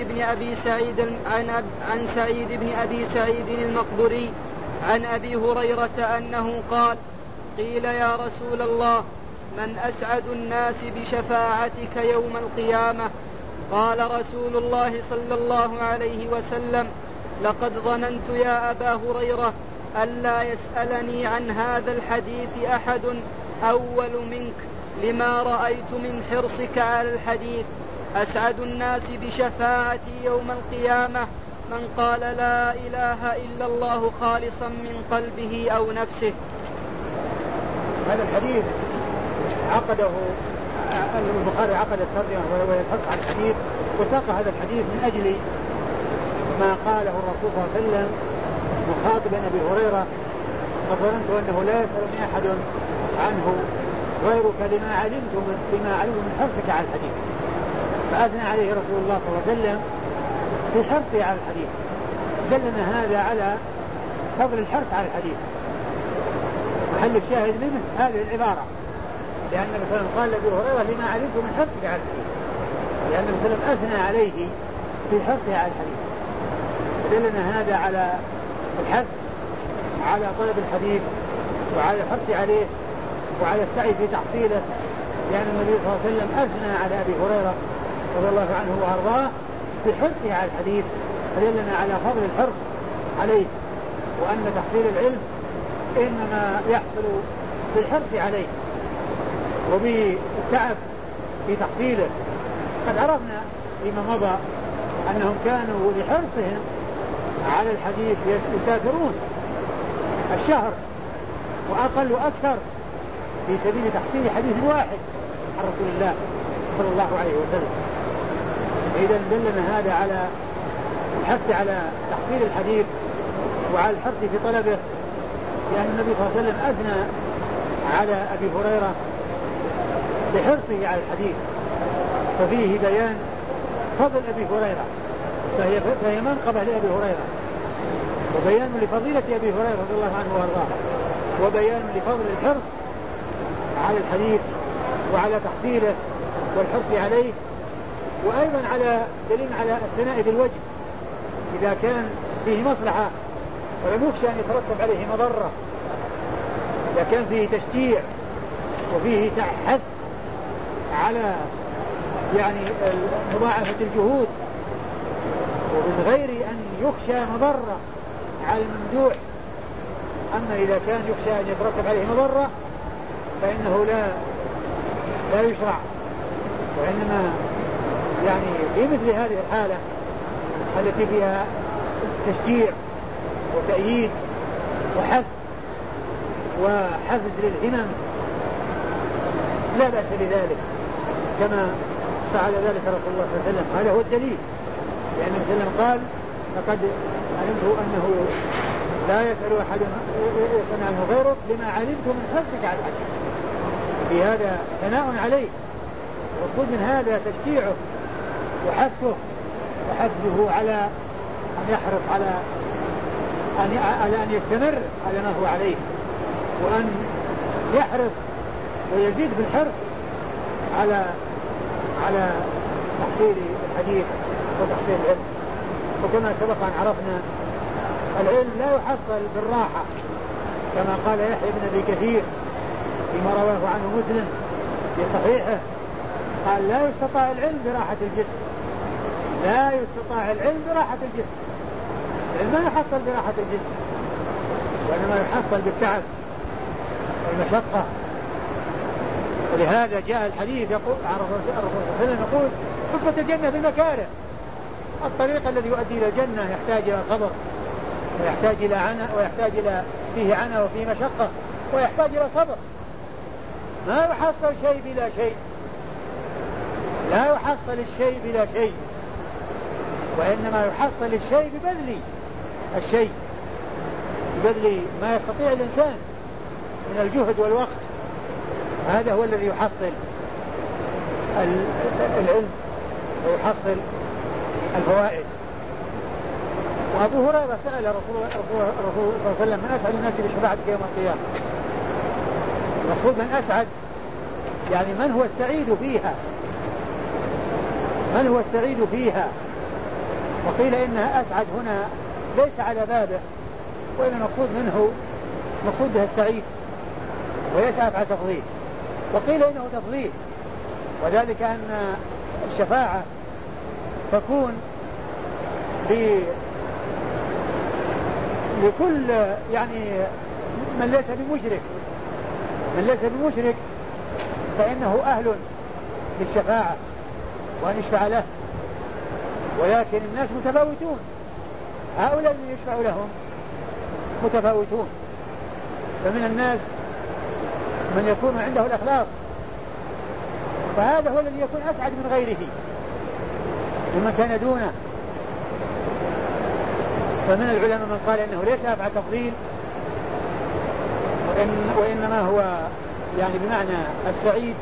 بن أبي سعيد المقبري عن أبي هريرة أنه قال قيل يا رسول الله من أسعد الناس بشفاعتك يوم القيامة؟ قال رسول الله صلى الله عليه وسلم لقد ظننت يا أبا هريرة ألا يسألني عن هذا الحديث أحد أول منك لما رأيت من حرصك على الحديث. أسعد الناس بشفاعتي يوم القيامة من قال لا إله إلا الله خالصا من قلبه أو نفسه. هذا الحديث عقده البخاري، عقد الترجمة ويحث على الحديث، وساق هذا الحديث من أجل ما قاله الرسول صلى الله عليه وسلم مخاطبا أبي هريرة: قد ظننت أنه لا يسألني أحد عنه غيرك لما علمت من حرصك على الحديث. فأثنى عليه رسول الله صلى الله عليه وسلم في حرصه على الحديث، دلنا هذا على فضل الحرص على الحديث. محل الشاهد منه هذه العبارة، لأن النبي صلى الله عليه وسلم قال لأبي هريرة لما علمت من حرصك على الحديث، لأن النبي صلى الله عليه وسلم أثنى عليه في حرصه على الحديث. دلنا هذا على الحث على طلب الحديث وعلى الحرص عليه وعلى السعي في تحصيله، لأن النبي صلى الله عليه وسلم أثنى على أبي هريرة رضي الله عنه وأرضاه في حرصه على الحديث، فدلنا على فضل الحرص عليه، وأن تحصيل العلم إنما يحصل بالحرص عليه وبالتعب في تحصيله. قد عرفنا فيما مضى أنهم كانوا لحرصهم على الحديث يسافرون الشهر وأقل وأكثر في سبيل تحصيل حديث واحد عن رسول الله صلى الله عليه وسلم. إذا دلنا هذا على الحث على تحصيل الحديث وعلى الحرص في طلبه، لأن النبي صلى الله عليه وسلم أثنى على أبي هريرة بحرصه على الحديث، ففيه بيان فضل أبي هريرة، فهي منقبة لأبي هريرة، وبيان لفضيلة أبي هريرة رضي الله عنه وأرضاه، وبيان لفضل الحرص على الحديث وعلى تحصيله والحرص عليه، وأيضا على دليل على الثناء بالوجه إذا كان فيه مصلحة ولم يخشى أن يترتب عليه مضرة، إذا كان فيه تشجيع وفيه حث على يعني مضاعفة الجهود ومن غير أن يخشى مضرة على الممدوح. أما إذا كان يخشى أن يترتب عليه مضرة فإنه لا يشرع، وإنما يعني في مثل هذه الحالة التي فيها تشجيع وتأييد وحث وحفز للهمم لا بأس بذلك، كما فعل ذلك رسول الله صلى الله عليه وسلم. هذا هو الدليل، لأن النبي صلى الله عليه وسلم قال لقد علمت أنه لا يسأل أحد يسأل عنه غيرك لما علمت من حرصك على الحديث. في هذا ثناء عليه، والمقصود من هذا تشجيعه وحثه وحثه على أن يحرص على أن يستمر على ما هو عليه، وأن يحرص ويزيد بالحرص على تحصيل الحديث وتحصيل العلم. وكما سبق أن عرفنا العلم لا يحصل بالراحة، كما قال يحيى بن أبي كثير فيما رواه عنه مسلم في صحيحه، قال لا يستطاع العلم براحة الجسم، لا يستطاع العلم براحة الجسم. العلم ما يحصل براحة الجسم، وإنما يحصل بالتعب والمشقة. ولهذا جاء الحديث يقول عن الرسول صلى الله عليه وسلم يقول حفت الجنة بالمكاره. الطريق الذي يؤدي إلى الجنة يحتاج إلى صبر، ويحتاج إلى عناء، ويحتاج إلى فيه عناء وفيه مشقة، ويحتاج إلى صبر. ما يحصل شيء بلا شيء، لا يحصل الشيء بلا شيء، وإنما يحصل الشيء ببذل الشيء، ببذل ما يستطيع الإنسان من الجهد والوقت. هذا هو الذي يحصل العلم ويحصل الفوائد. وأبو هريرة سأل رسول الله صلى الله عليه وسلم من أسعد الناس بشفاعتك يوم القيامة. المقصود من أسعد يعني من هو السعيد فيها، من هو السعيد فيها. وقيل إنها أسعد هنا ليس على بابه، وإن المقصود منه مقصود بها السعيد، وليس أفعل تفضيل. وقيل إنه تفضيل، وذلك أن الشفاعة تكون لكل يعني من ليس بمشرك فإنه أهل للشفاعة وأن يشفع له، ولكن الناس متفاوتون، هؤلاء الذين يشفع لهم متفاوتون، فمن الناس من يكون عنده الإخلاص، فهذا هو الذي يكون أسعد من غيره ومن كان دونه. فمن العلماء من قال إنه ليس أفعل تفضيل وإنما هو يعني بمعنى السعيد،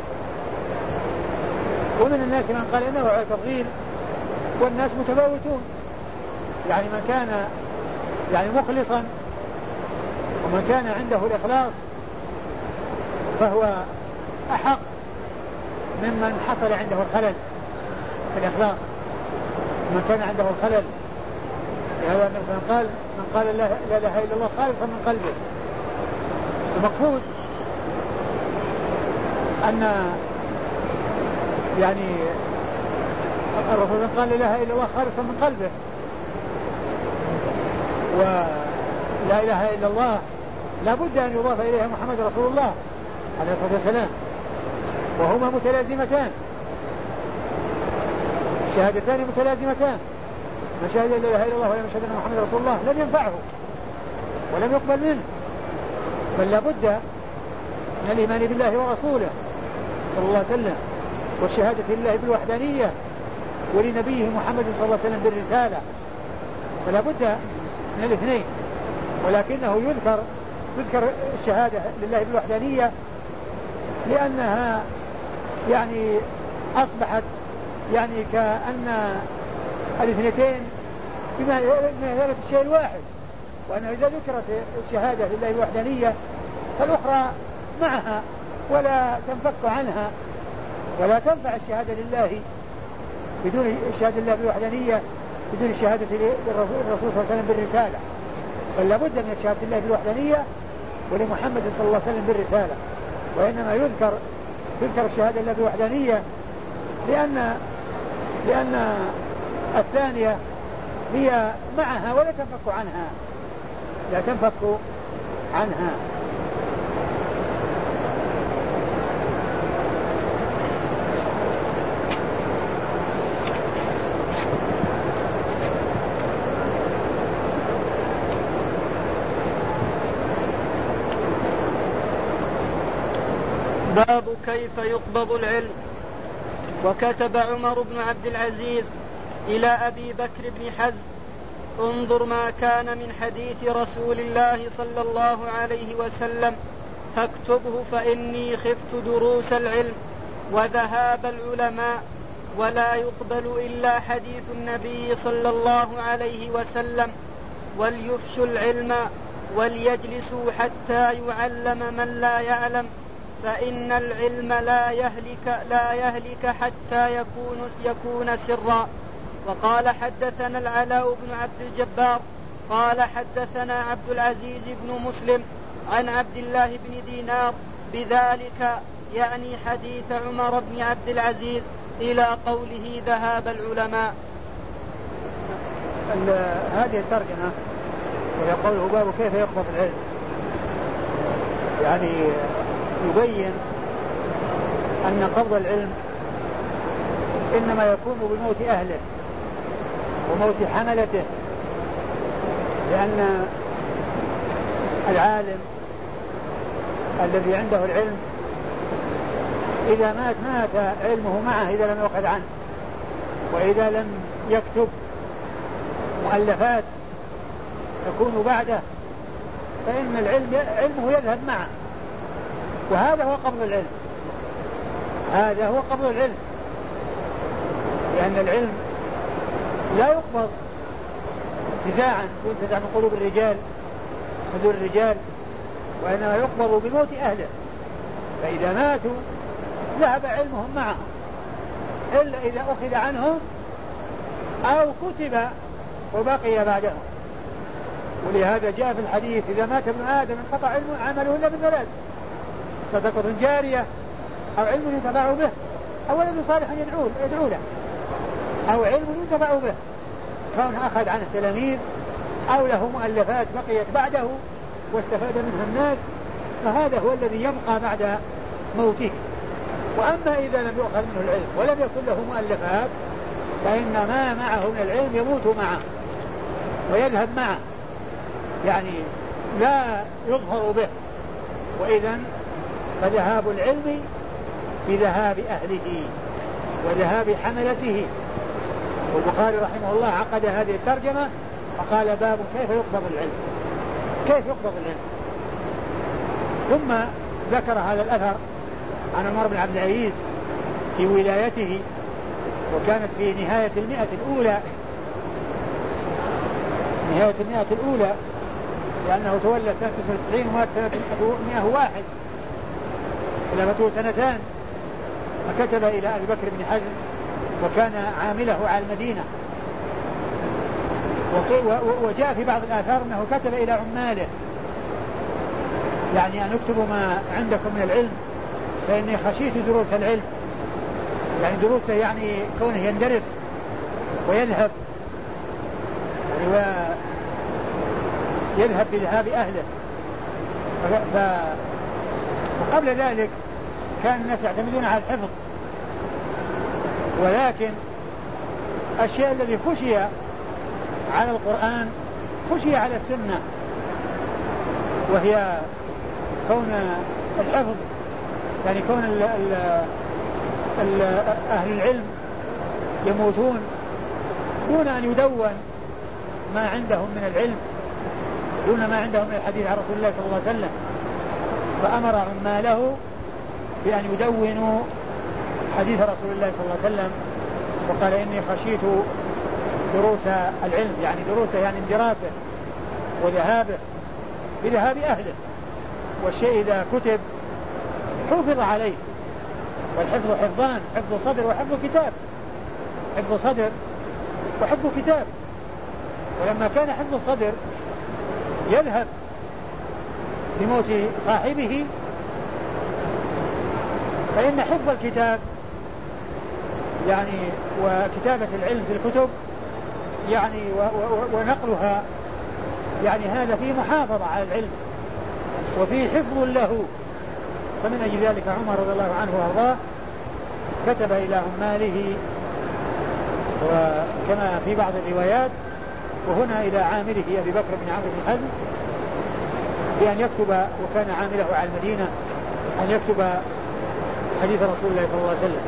ومن الناس من قال إنه أفعل تفضيل، والناس متفاوتون، يعني من كان يعني مخلصا ومن كان عنده الإخلاص فهو أحق ممن حصل عنده الخلل في الإخلاص، من كان عنده الخلل. هذا من قال لا إله إلا الله خالصا من قلبه. المقصود أن يعني الرسول قال لا إله إلا الله خالصا من قلبه، ولا إله إلا الله لا بد أن يضاف إليها محمد رسول الله عليه الصلاة والسلام، وهما متلازمتان، الشهادتان متلازمتان. من شهد لا إله إلا الله ولم يشهد أن محمد رسول الله لم ينفعه ولم يقبل منه، بل لا بد من الإيمان بالله ورسوله صلى الله عليه وسلم، والشهادة لله بالوحدانية ولنبيه محمد صلى الله عليه وسلم بالرسالة، فلا بد من الاثنين. ولكنه يذكر الشهادة لله بالوحدانية لأنها يعني أصبحت يعني كأن الاثنتين بما يذكر الشيء الواحد، وأنه إذا ذكرت الشهادة لله بالوحدانية فالأخرى معها ولا تنفك عنها، ولا تنفع الشهادة لله بدون الشهادة لله بالوحدانية بدون الشهادة للرسول صلى الله عليه وسلم بالرسالة، فلا بد من الشهادة لله بالوحدانية ولمحمد صلى الله عليه وسلم بالرسالة. وإنما يذكر الشهادة لله بالوحدانية لأن الثانية هي معها ولا تنفك عنها، لا تنفك عنها. باب كيف يقبض العلم. وكتب عمر بن عبد العزيز إلى أبي بكر بن حزم: انظر ما كان من حديث رسول الله صلى الله عليه وسلم فاكتبه، فإني خفت دروس العلم وذهاب العلماء، ولا يقبل إلا حديث النبي صلى الله عليه وسلم، وليفشوا العلم وليجلسوا حتى يعلم من لا يعلم، فإن العلم لا يهلك حتى يكون سرا. وقال حدثنا العلاء بن عبد الجبار قال حدثنا عبد العزيز بن مسلم عن عبد الله بن دينار بذلك، يعني حديث عمر بن عبد العزيز، إلى قوله ذهاب العلماء. هذه الترجمة ويقوله باب كيف يقبض العلم، يعني يبين أن قبض العلم إنما يكون بموت أهله وموت حملته، لأن العالم الذي عنده العلم إذا مات علمه معه إذا لم يؤخذ عنه، وإذا لم يكتب مؤلفات تكون بعده فإن علمه يذهب معه، وهذا هو قبض العلم، هذا هو قبض العلم، لأن العلم لا يقبض انتزاعا ينتزع من قلوب الرجال حضور الرجال، وإنما يقبض بموت أهله، فإذا ماتوا ذهب علمهم معهم إلا إذا أخذ عنهم أو كتب وبقي بعدهم. ولهذا جاء في الحديث: إذا مات ابن آدم انقطع عمله إلا من ثلاث: صدقة جارية أو علم ينتفع به أو ولد صالح يدعو له أو علم ينتفع به، كون أخذ عنه تلاميذ أو له مؤلفات بقيت بعده واستفاد منها الناس، فهذا هو الذي يبقى بعد موته. وأما إذا لم يؤخذ منه العلم ولم يكن له مؤلفات فإن ما معه من العلم يموت معه ويذهب معه، يعني لا يظهر به. وإذا فذهاب العلم بذهاب أهله وذهاب حملته. والبخاري رحمه الله عقد هذه الترجمة فقال باب كيف يقبض العلم، كيف يقبض العلم. ثم ذكر هذا الأثر عن عمر بن عبد العزيز في ولايته، وكانت في نهاية المئة الأولى لأنه تولى سنة 99 ومات سنة 101 خلافته سنتان، فكتب إلى أبي بكر بن حزم وكان عامله على المدينة. وجاء في بعض الآثار أنه كتب إلى عماله يعني أن اكتبوا ما عندكم من العلم فإني خشيت دروس العلم، يعني دروسه يعني كونه يندرس ويذهب ويذهب بذهاب أهله. وقبل ذلك كان الناس يعتمدون على الحفظ، ولكن الشيء الذي خشي على القرآن خشي على السنة، وهي كون الحفظ، يعني كون أهل العلم يموتون دون أن يدون ما عندهم من العلم، دون ما عندهم من الحديث عن رسول الله صلى الله عليه وسلم، فأمر عماله بأن يدونوا حديث رسول الله صلى الله عليه وسلم، وقال إني خشيت دروس العلم، يعني دروسه يعني دراسه وذهابه بذهاب أهله. والشيء إذا كتب حفظ عليه، والحفظ حفظان، حفظ صدر وحفظ كتاب، حفظ صدر وحفظ كتاب. ولما كان حفظ الصدر يذهب بموت صاحبه فإن حفظ الكتاب يعني وكتابة العلم في الكتب يعني ونقلها يعني هذا فيه محافظة على العلم وفيه حفظ له. فمن أجل ذلك عمر رضي الله عنه وارضاه كتب إلى عماله، وكما في بعض الروايات وهنا إلى عامله أبي بكر بن عمرو بن حزم بأن يكتب، وكان عامله على المدينة، أن يكتب حديث رسول الله صلى الله عليه وسلم.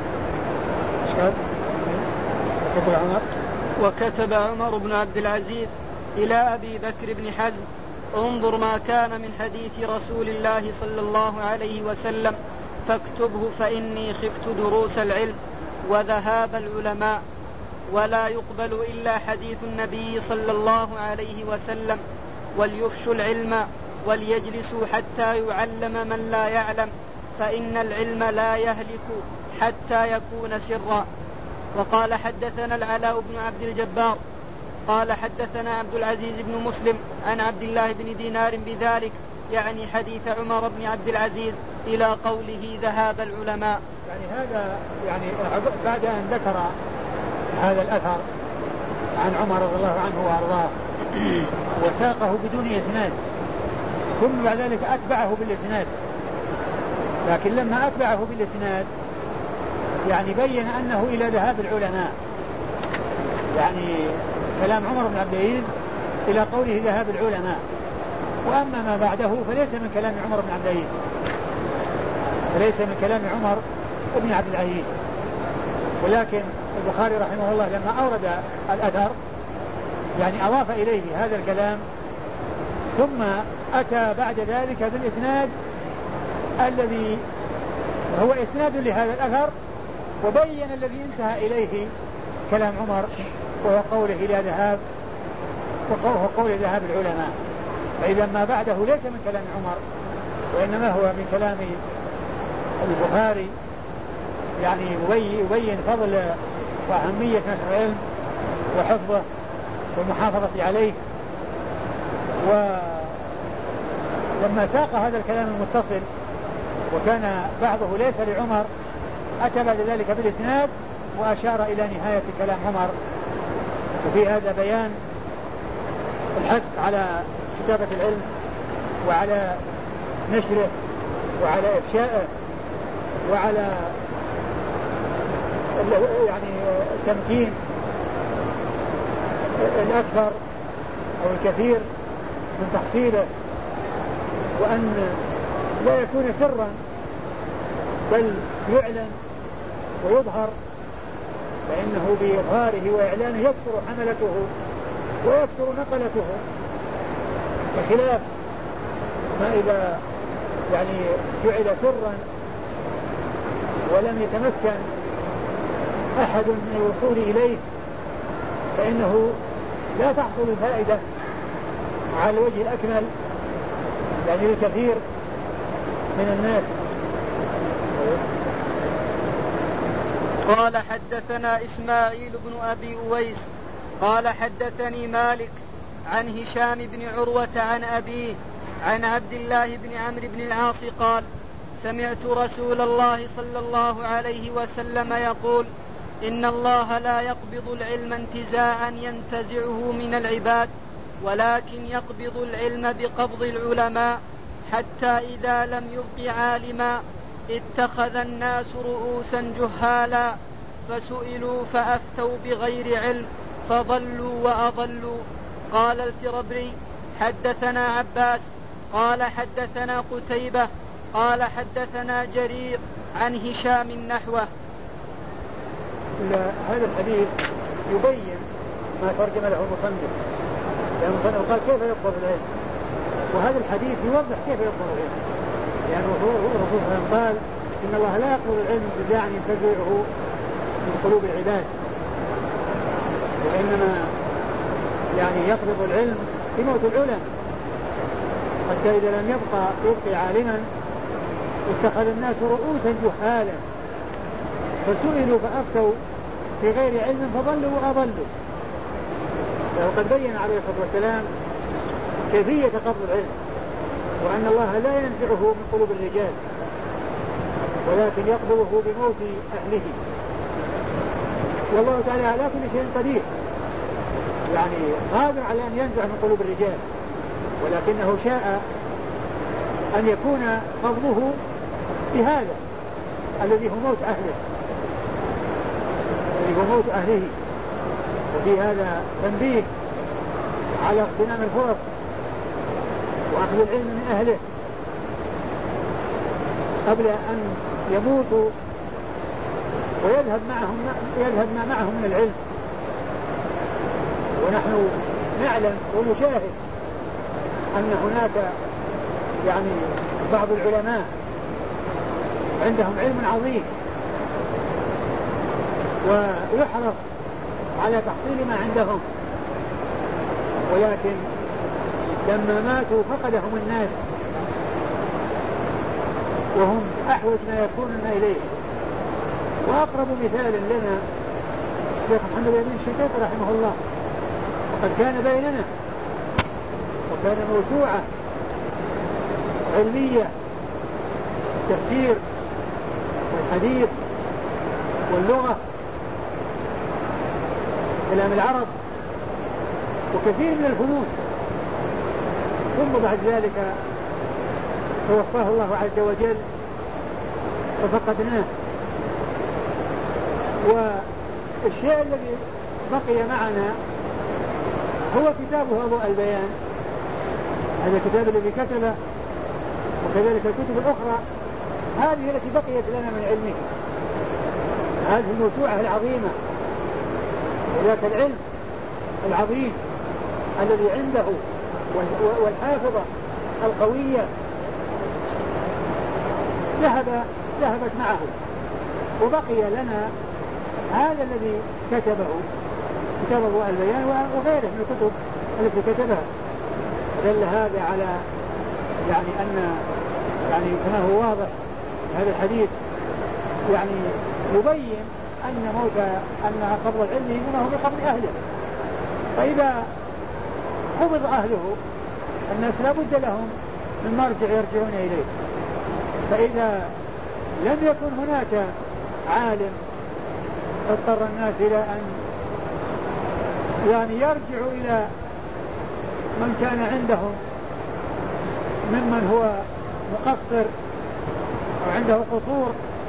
وكتب عمر بن عبد العزيز إلى أبي بكر بن حزم انظر ما كان من حديث رسول الله صلى الله عليه وسلم فاكتبه فإني خفت دروس العلم وذهاب العلماء، ولا يقبل إلا حديث النبي صلى الله عليه وسلم، وليفشوا العلم وليجلسوا حتى يعلم من لا يعلم، فإن العلم لا يهلك حتى يكون سرا. وقال حدثنا العلاء بن عبد الجبار قال حدثنا عبد العزيز بن مسلم عن عبد الله بن دينار بذلك، يعني حديث عمر بن عبد العزيز إلى قوله ذهاب العلماء. يعني هذا يعني بعد أن ذكر هذا الأثر عن عمر رضي الله عنه وأرضاه وساقه بدون إسناد، ثم بعد ذلك أتبعه بالإسناد، لكن لما أتبعه بالإسناد يعني بين أنه إلى ذهاب العلماء، يعني كلام عمر بن عبد العزيز إلى قوله ذهاب العلماء. وأما ما بعده فليس من كلام عمر بن عبد العزيز، فليس من كلام عمر بن عبد العزيز. ولكن البخاري رحمه الله لما أورد الأثر يعني أضاف إليه هذا الكلام، ثم أتى بعد ذلك بالإسناد الذي هو إسناد لهذا الأثر، وبين الذي انتهى إليه كلام عمر وهو قوله إلى ذهاب، وقول ذهاب العلماء. فإذا ما بعده ليس من كلام عمر وإنما هو من كلام البخاري، يعني يبين فضل وأهمية نشر العلم وحفظه والمحافظة عليه. ولما ساق هذا الكلام المتصل وكان بعضه ليس لعمر أتى بعد ذلك بالإسناد وأشار إلى نهاية كلام عمر. وفي هذا بيان الحث على كتابة العلم وعلى نشره وعلى إفشائه وعلى يعني تمكين الأكثر أو الكثير من تحصيله، وأن لا يكون سرا بل يعلن ويظهر، فإنه بإظهاره وإعلانه يكثر حملته ويكثر نقلته، بخلاف ما إذا يعني جعل سرا ولم يتمكن أحد من الوصول إليه فإنه لا تحصل الفائدة على الوجه الأكمل يعني للكثير من الناس. قال حدثنا إسماعيل بن أبي أويس قال حدثني مالك عن هشام بن عروة عن أبيه عن عبد الله بن عمرو بن العاص قال سمعت رسول الله صلى الله عليه وسلم يقول إن الله لا يقبض العلم انتزاعا ينتزعه من العباد ولكن يقبض العلم بقبض العلماء حتى إذا لم يبق عالما اتخذ الناس رؤوسا جهالا فسئلوا فأفتوا بغير علم فضلوا وأضلوا. قال الفربري حدثنا عباس قال حدثنا قتيبة قال حدثنا جرير عن هشام نحوه. هذا الحديث يبين ما ترجم له المصنف، لأن المصنف قال كيف يقبض العلم، وهذا الحديث يوضح كيف يقبض العلم، يعني الرسول صلى الله عليه وسلم قال إن الله لا يقبض العلم انتزاعا ينتزعه من قلوب العباد، وإنما يعني يقبض العلم بموت العلم حتى إذا لم يبقى عالما اتخذ الناس رؤوسا جهالا فسئلوا فأفتوا في غير علم فضلوا وأضلوا. وقد بين عليه الصلاة والسلام كيفية قبض العلم، وأن الله لا ينزعه من قلوب الرجال ولكن يقبضه بموت أهله، والله تعالى على كل شيء قدير، يعني قادر على أن ينزع من قلوب الرجال، ولكنه شاء أن يكون قبضه بهذا الذي هو موت أهله، الذي هو موت أهله. وفي هذا تنبيه على اغتنام الفرص وأخذ العلم من أهله قبل أن يموتوا ويذهب ما معهم من العلم. ونحن نعلم ونشاهد أن هناك يعني بعض العلماء عندهم علم عظيم ويحرص على تحصيل ما عندهم، ولكن لما ماتوا فقدهم الناس وهم أحوج ما يكونون إليه. وأقرب مثال لنا الشيخ محمد بن شقيق رحمه الله، وقد كان بيننا وكان موسوعة علمية التفسير والحديث واللغة كلام العرب وكثير من الفنون، ثم بعد ذلك توفاه الله عز وجل ففقدناه. والشيء الذي بقي معنا هو كتابه أضواء البيان، هذا الكتاب الذي كتبه، وكذلك الكتب الأخرى هذه التي بقيت لنا من علمه، هذه الموسوعة العظيمة وذاك العلم العظيم الذي عنده والحافظة القوية ذهبت معه، وبقي لنا هذا الذي كتبه كتاب أضواء البيان وغيره من الكتب التي كتبها. دل هذا على يعني أن يعني كما هو واضح هذا الحديث يعني يبين أن قبض العلم إنما هو بقبض أهله، فإذا قبض أهله الناس لا بد لهم من مرجع يرجعون إليه، فإذا لم يكن هناك عالم اضطر الناس إلى أن يعني يرجعوا إلى من كان عندهم ممن هو مقصر أو عنده قصور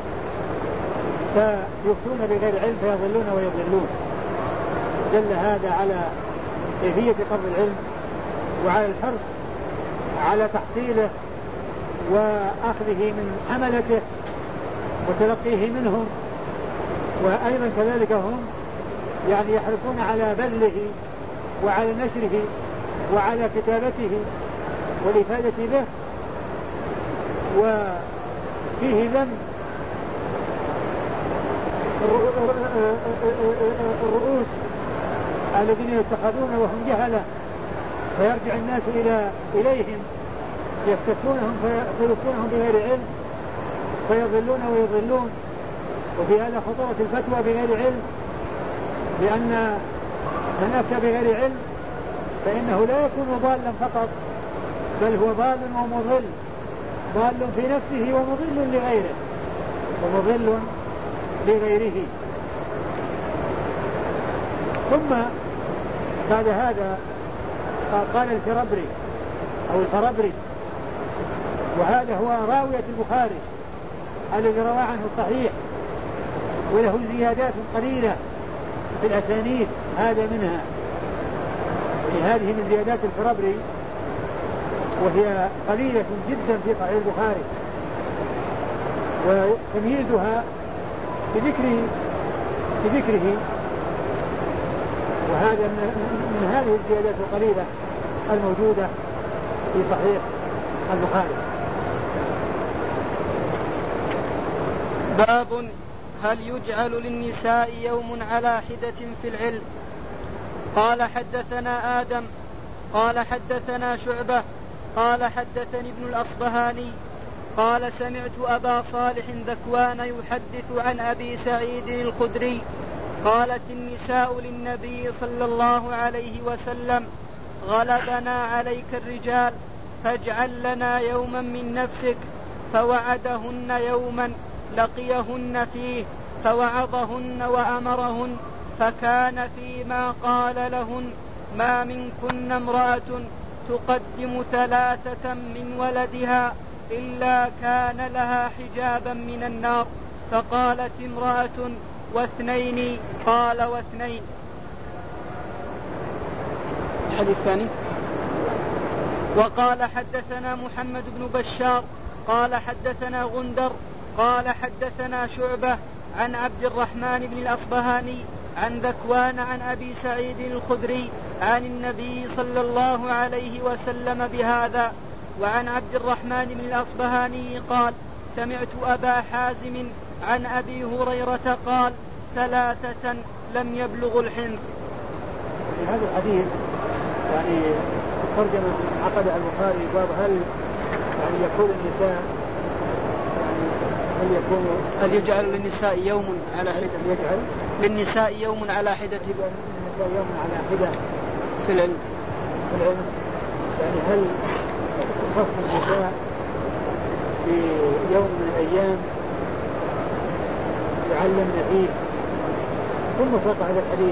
فيفتون بغير علم فيضلون ويضلون. دل هذا على كيفية طلب العلم وعلى الحرص على تحصيله وأخذه من حملته وتلقيه منهم، وأيضا كذلك هم يعني يحرصون على بذله وعلى نشره وعلى كتابته والإفادة به. وفيه ذم الرؤوس الذين يتخذون وهم جهلة فيرجع الناس إليهم يستفتونهم فيفتونهم بغير علم فيضلون ويضلون. وفي هذا خطورة الفتوى بغير علم، لأن من أفتى بغير علم فإنه لا يكون ضالا فقط، بل هو ضال ومضل، ضال في نفسه ومضل لغيره ومضل لغيره. ثم بعد هذا قال الفربري وهذا هو راوية البخاري الذي روى عنه الصحيح وله زيادات قليلة في الأسانيد، هذا منها. هذه من زيادات الفربري وهي قليلة جدا في صحيح البخاري، وتمييزها بذكره وهذا من هذه الزيادات القليلة الموجودة في صحيح البخاري. باب هل يجعل للنساء يوم على حدة في العلم؟ قال حدثنا آدم قال حدثنا شعبة قال حدثني ابن الأصبهاني قال سمعت أبا صالح ذكوان يحدث عن أبي سعيد الخدري قالت النساء للنبي صلى الله عليه وسلم غلبنا عليك الرجال فاجعل لنا يوما من نفسك، فوعدهن يوما لقيهن فيه فوعظهن وأمرهن، فكان فيما قال لهن ما منكن امرأة تقدم 3 من ولدها إلا كان لها حجابا من النار. فقالت امرأة 2 قال 2. الحديث الثاني. وقال حدثنا محمد بن بشار قال حدثنا غندر قال حدثنا شعبة عن عبد الرحمن بن الأصبهاني عن ذكوان عن أبي سعيد الخدري عن النبي صلى الله عليه وسلم بهذا. وعن عبد الرحمن بن الأصبهاني قال سمعت أبا حازم عن أبي هريرة قال 3 لم يبلغ الحنث. في هذا الحديث يعني ترجمة عقد البخاري باب هل يعني يكون النساء هل يجعل للنساء يوم على حدة للنساء يوم على حدة في العلم يعني هل تخص النساء في يوم من الأيام يعلمن فيه؟ ثم ساق هذا الحديث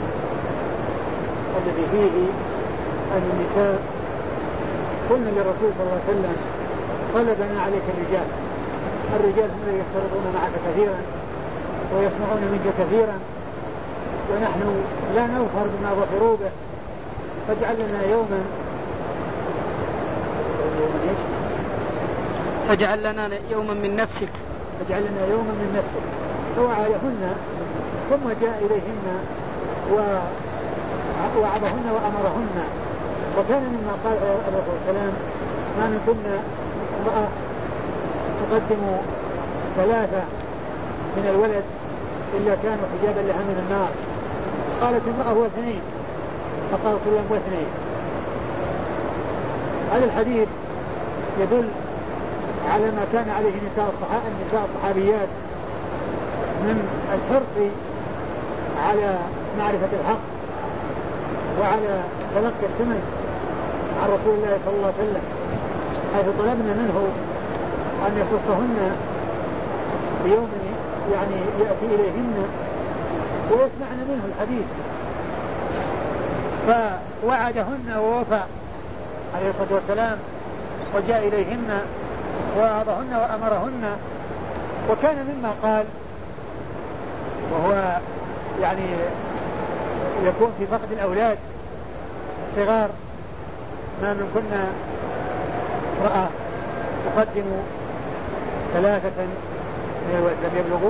الذي فيه أن النساء قلنا للرسول صلى الله عليه وسلم طلبنا عليك الرجال هم يختلطون معك كثيرا ويسمعون منك كثيرا ونحن لا نظهر بما ظهروا به، فاجعل لنا يوما فاجعل لنا يوما من نفسك فوعدهن ثم جاء إليهن ووعظهن وأمرهن. وكان مما قال الرسول صلى الله عليه وسلم ما منكن امرأة تقدم 3 من الولد إلا كانوا حجابا لها من النار. قالت امرأة هو 2 فقال كلهم 2. هذا الحديث يدل على ما كان عليه النساء الصحابيات من الحرص على معرفة الحق وعلى تلقي السنن عن رسول الله صلى الله عليه وسلم، حيث طلبنا منه أن يخصهن بيوم يعني يأتي إليهن ويسمعن منه الحديث، فوعدهن ووفى عليه الصلاة والسلام وجاء إليهن ووعظهن وأمرهن. وكان مما قال وهو يعني يكون في فقد الأولاد الصغار: ما من كنا امرأة تقدم 3 من الولد لم يبلغوا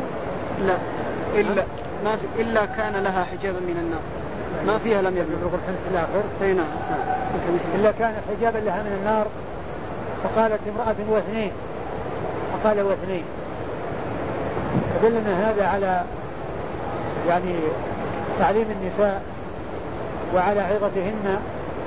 إلا كان لها حجابا من النار، ما فيها لم يبلغوا الحنس الآخر. نعم. إلا كان حجابا لها من النار. فقالت امرأة و2، فقال و2. فدلنا هذا على يعني تعليم النساء وعلى عظتهن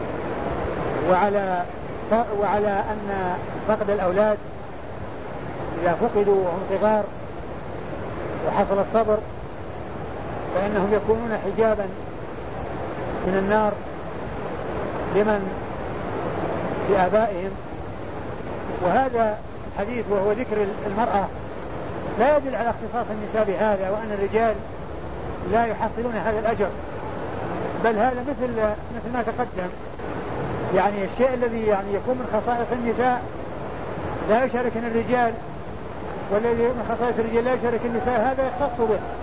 وعلى أن فقد الأولاد إذا فقدوا وهم صغار وحصل الصبر فإنهم يكونون حجابا من النار لمن لآبائهم. وهذا الحديث وهو ذكر المرأة لا يدل على اختصاص النساء بهذا وأن الرجال لا يحصلون هذا الأجر، بل هذا مثل ما تقدم، يعني الشيء الذي يعني يكون من خصائص النساء لا يشارك الرجال، والذي من خصائص الرجال لا يشارك النساء، هذا يختص به.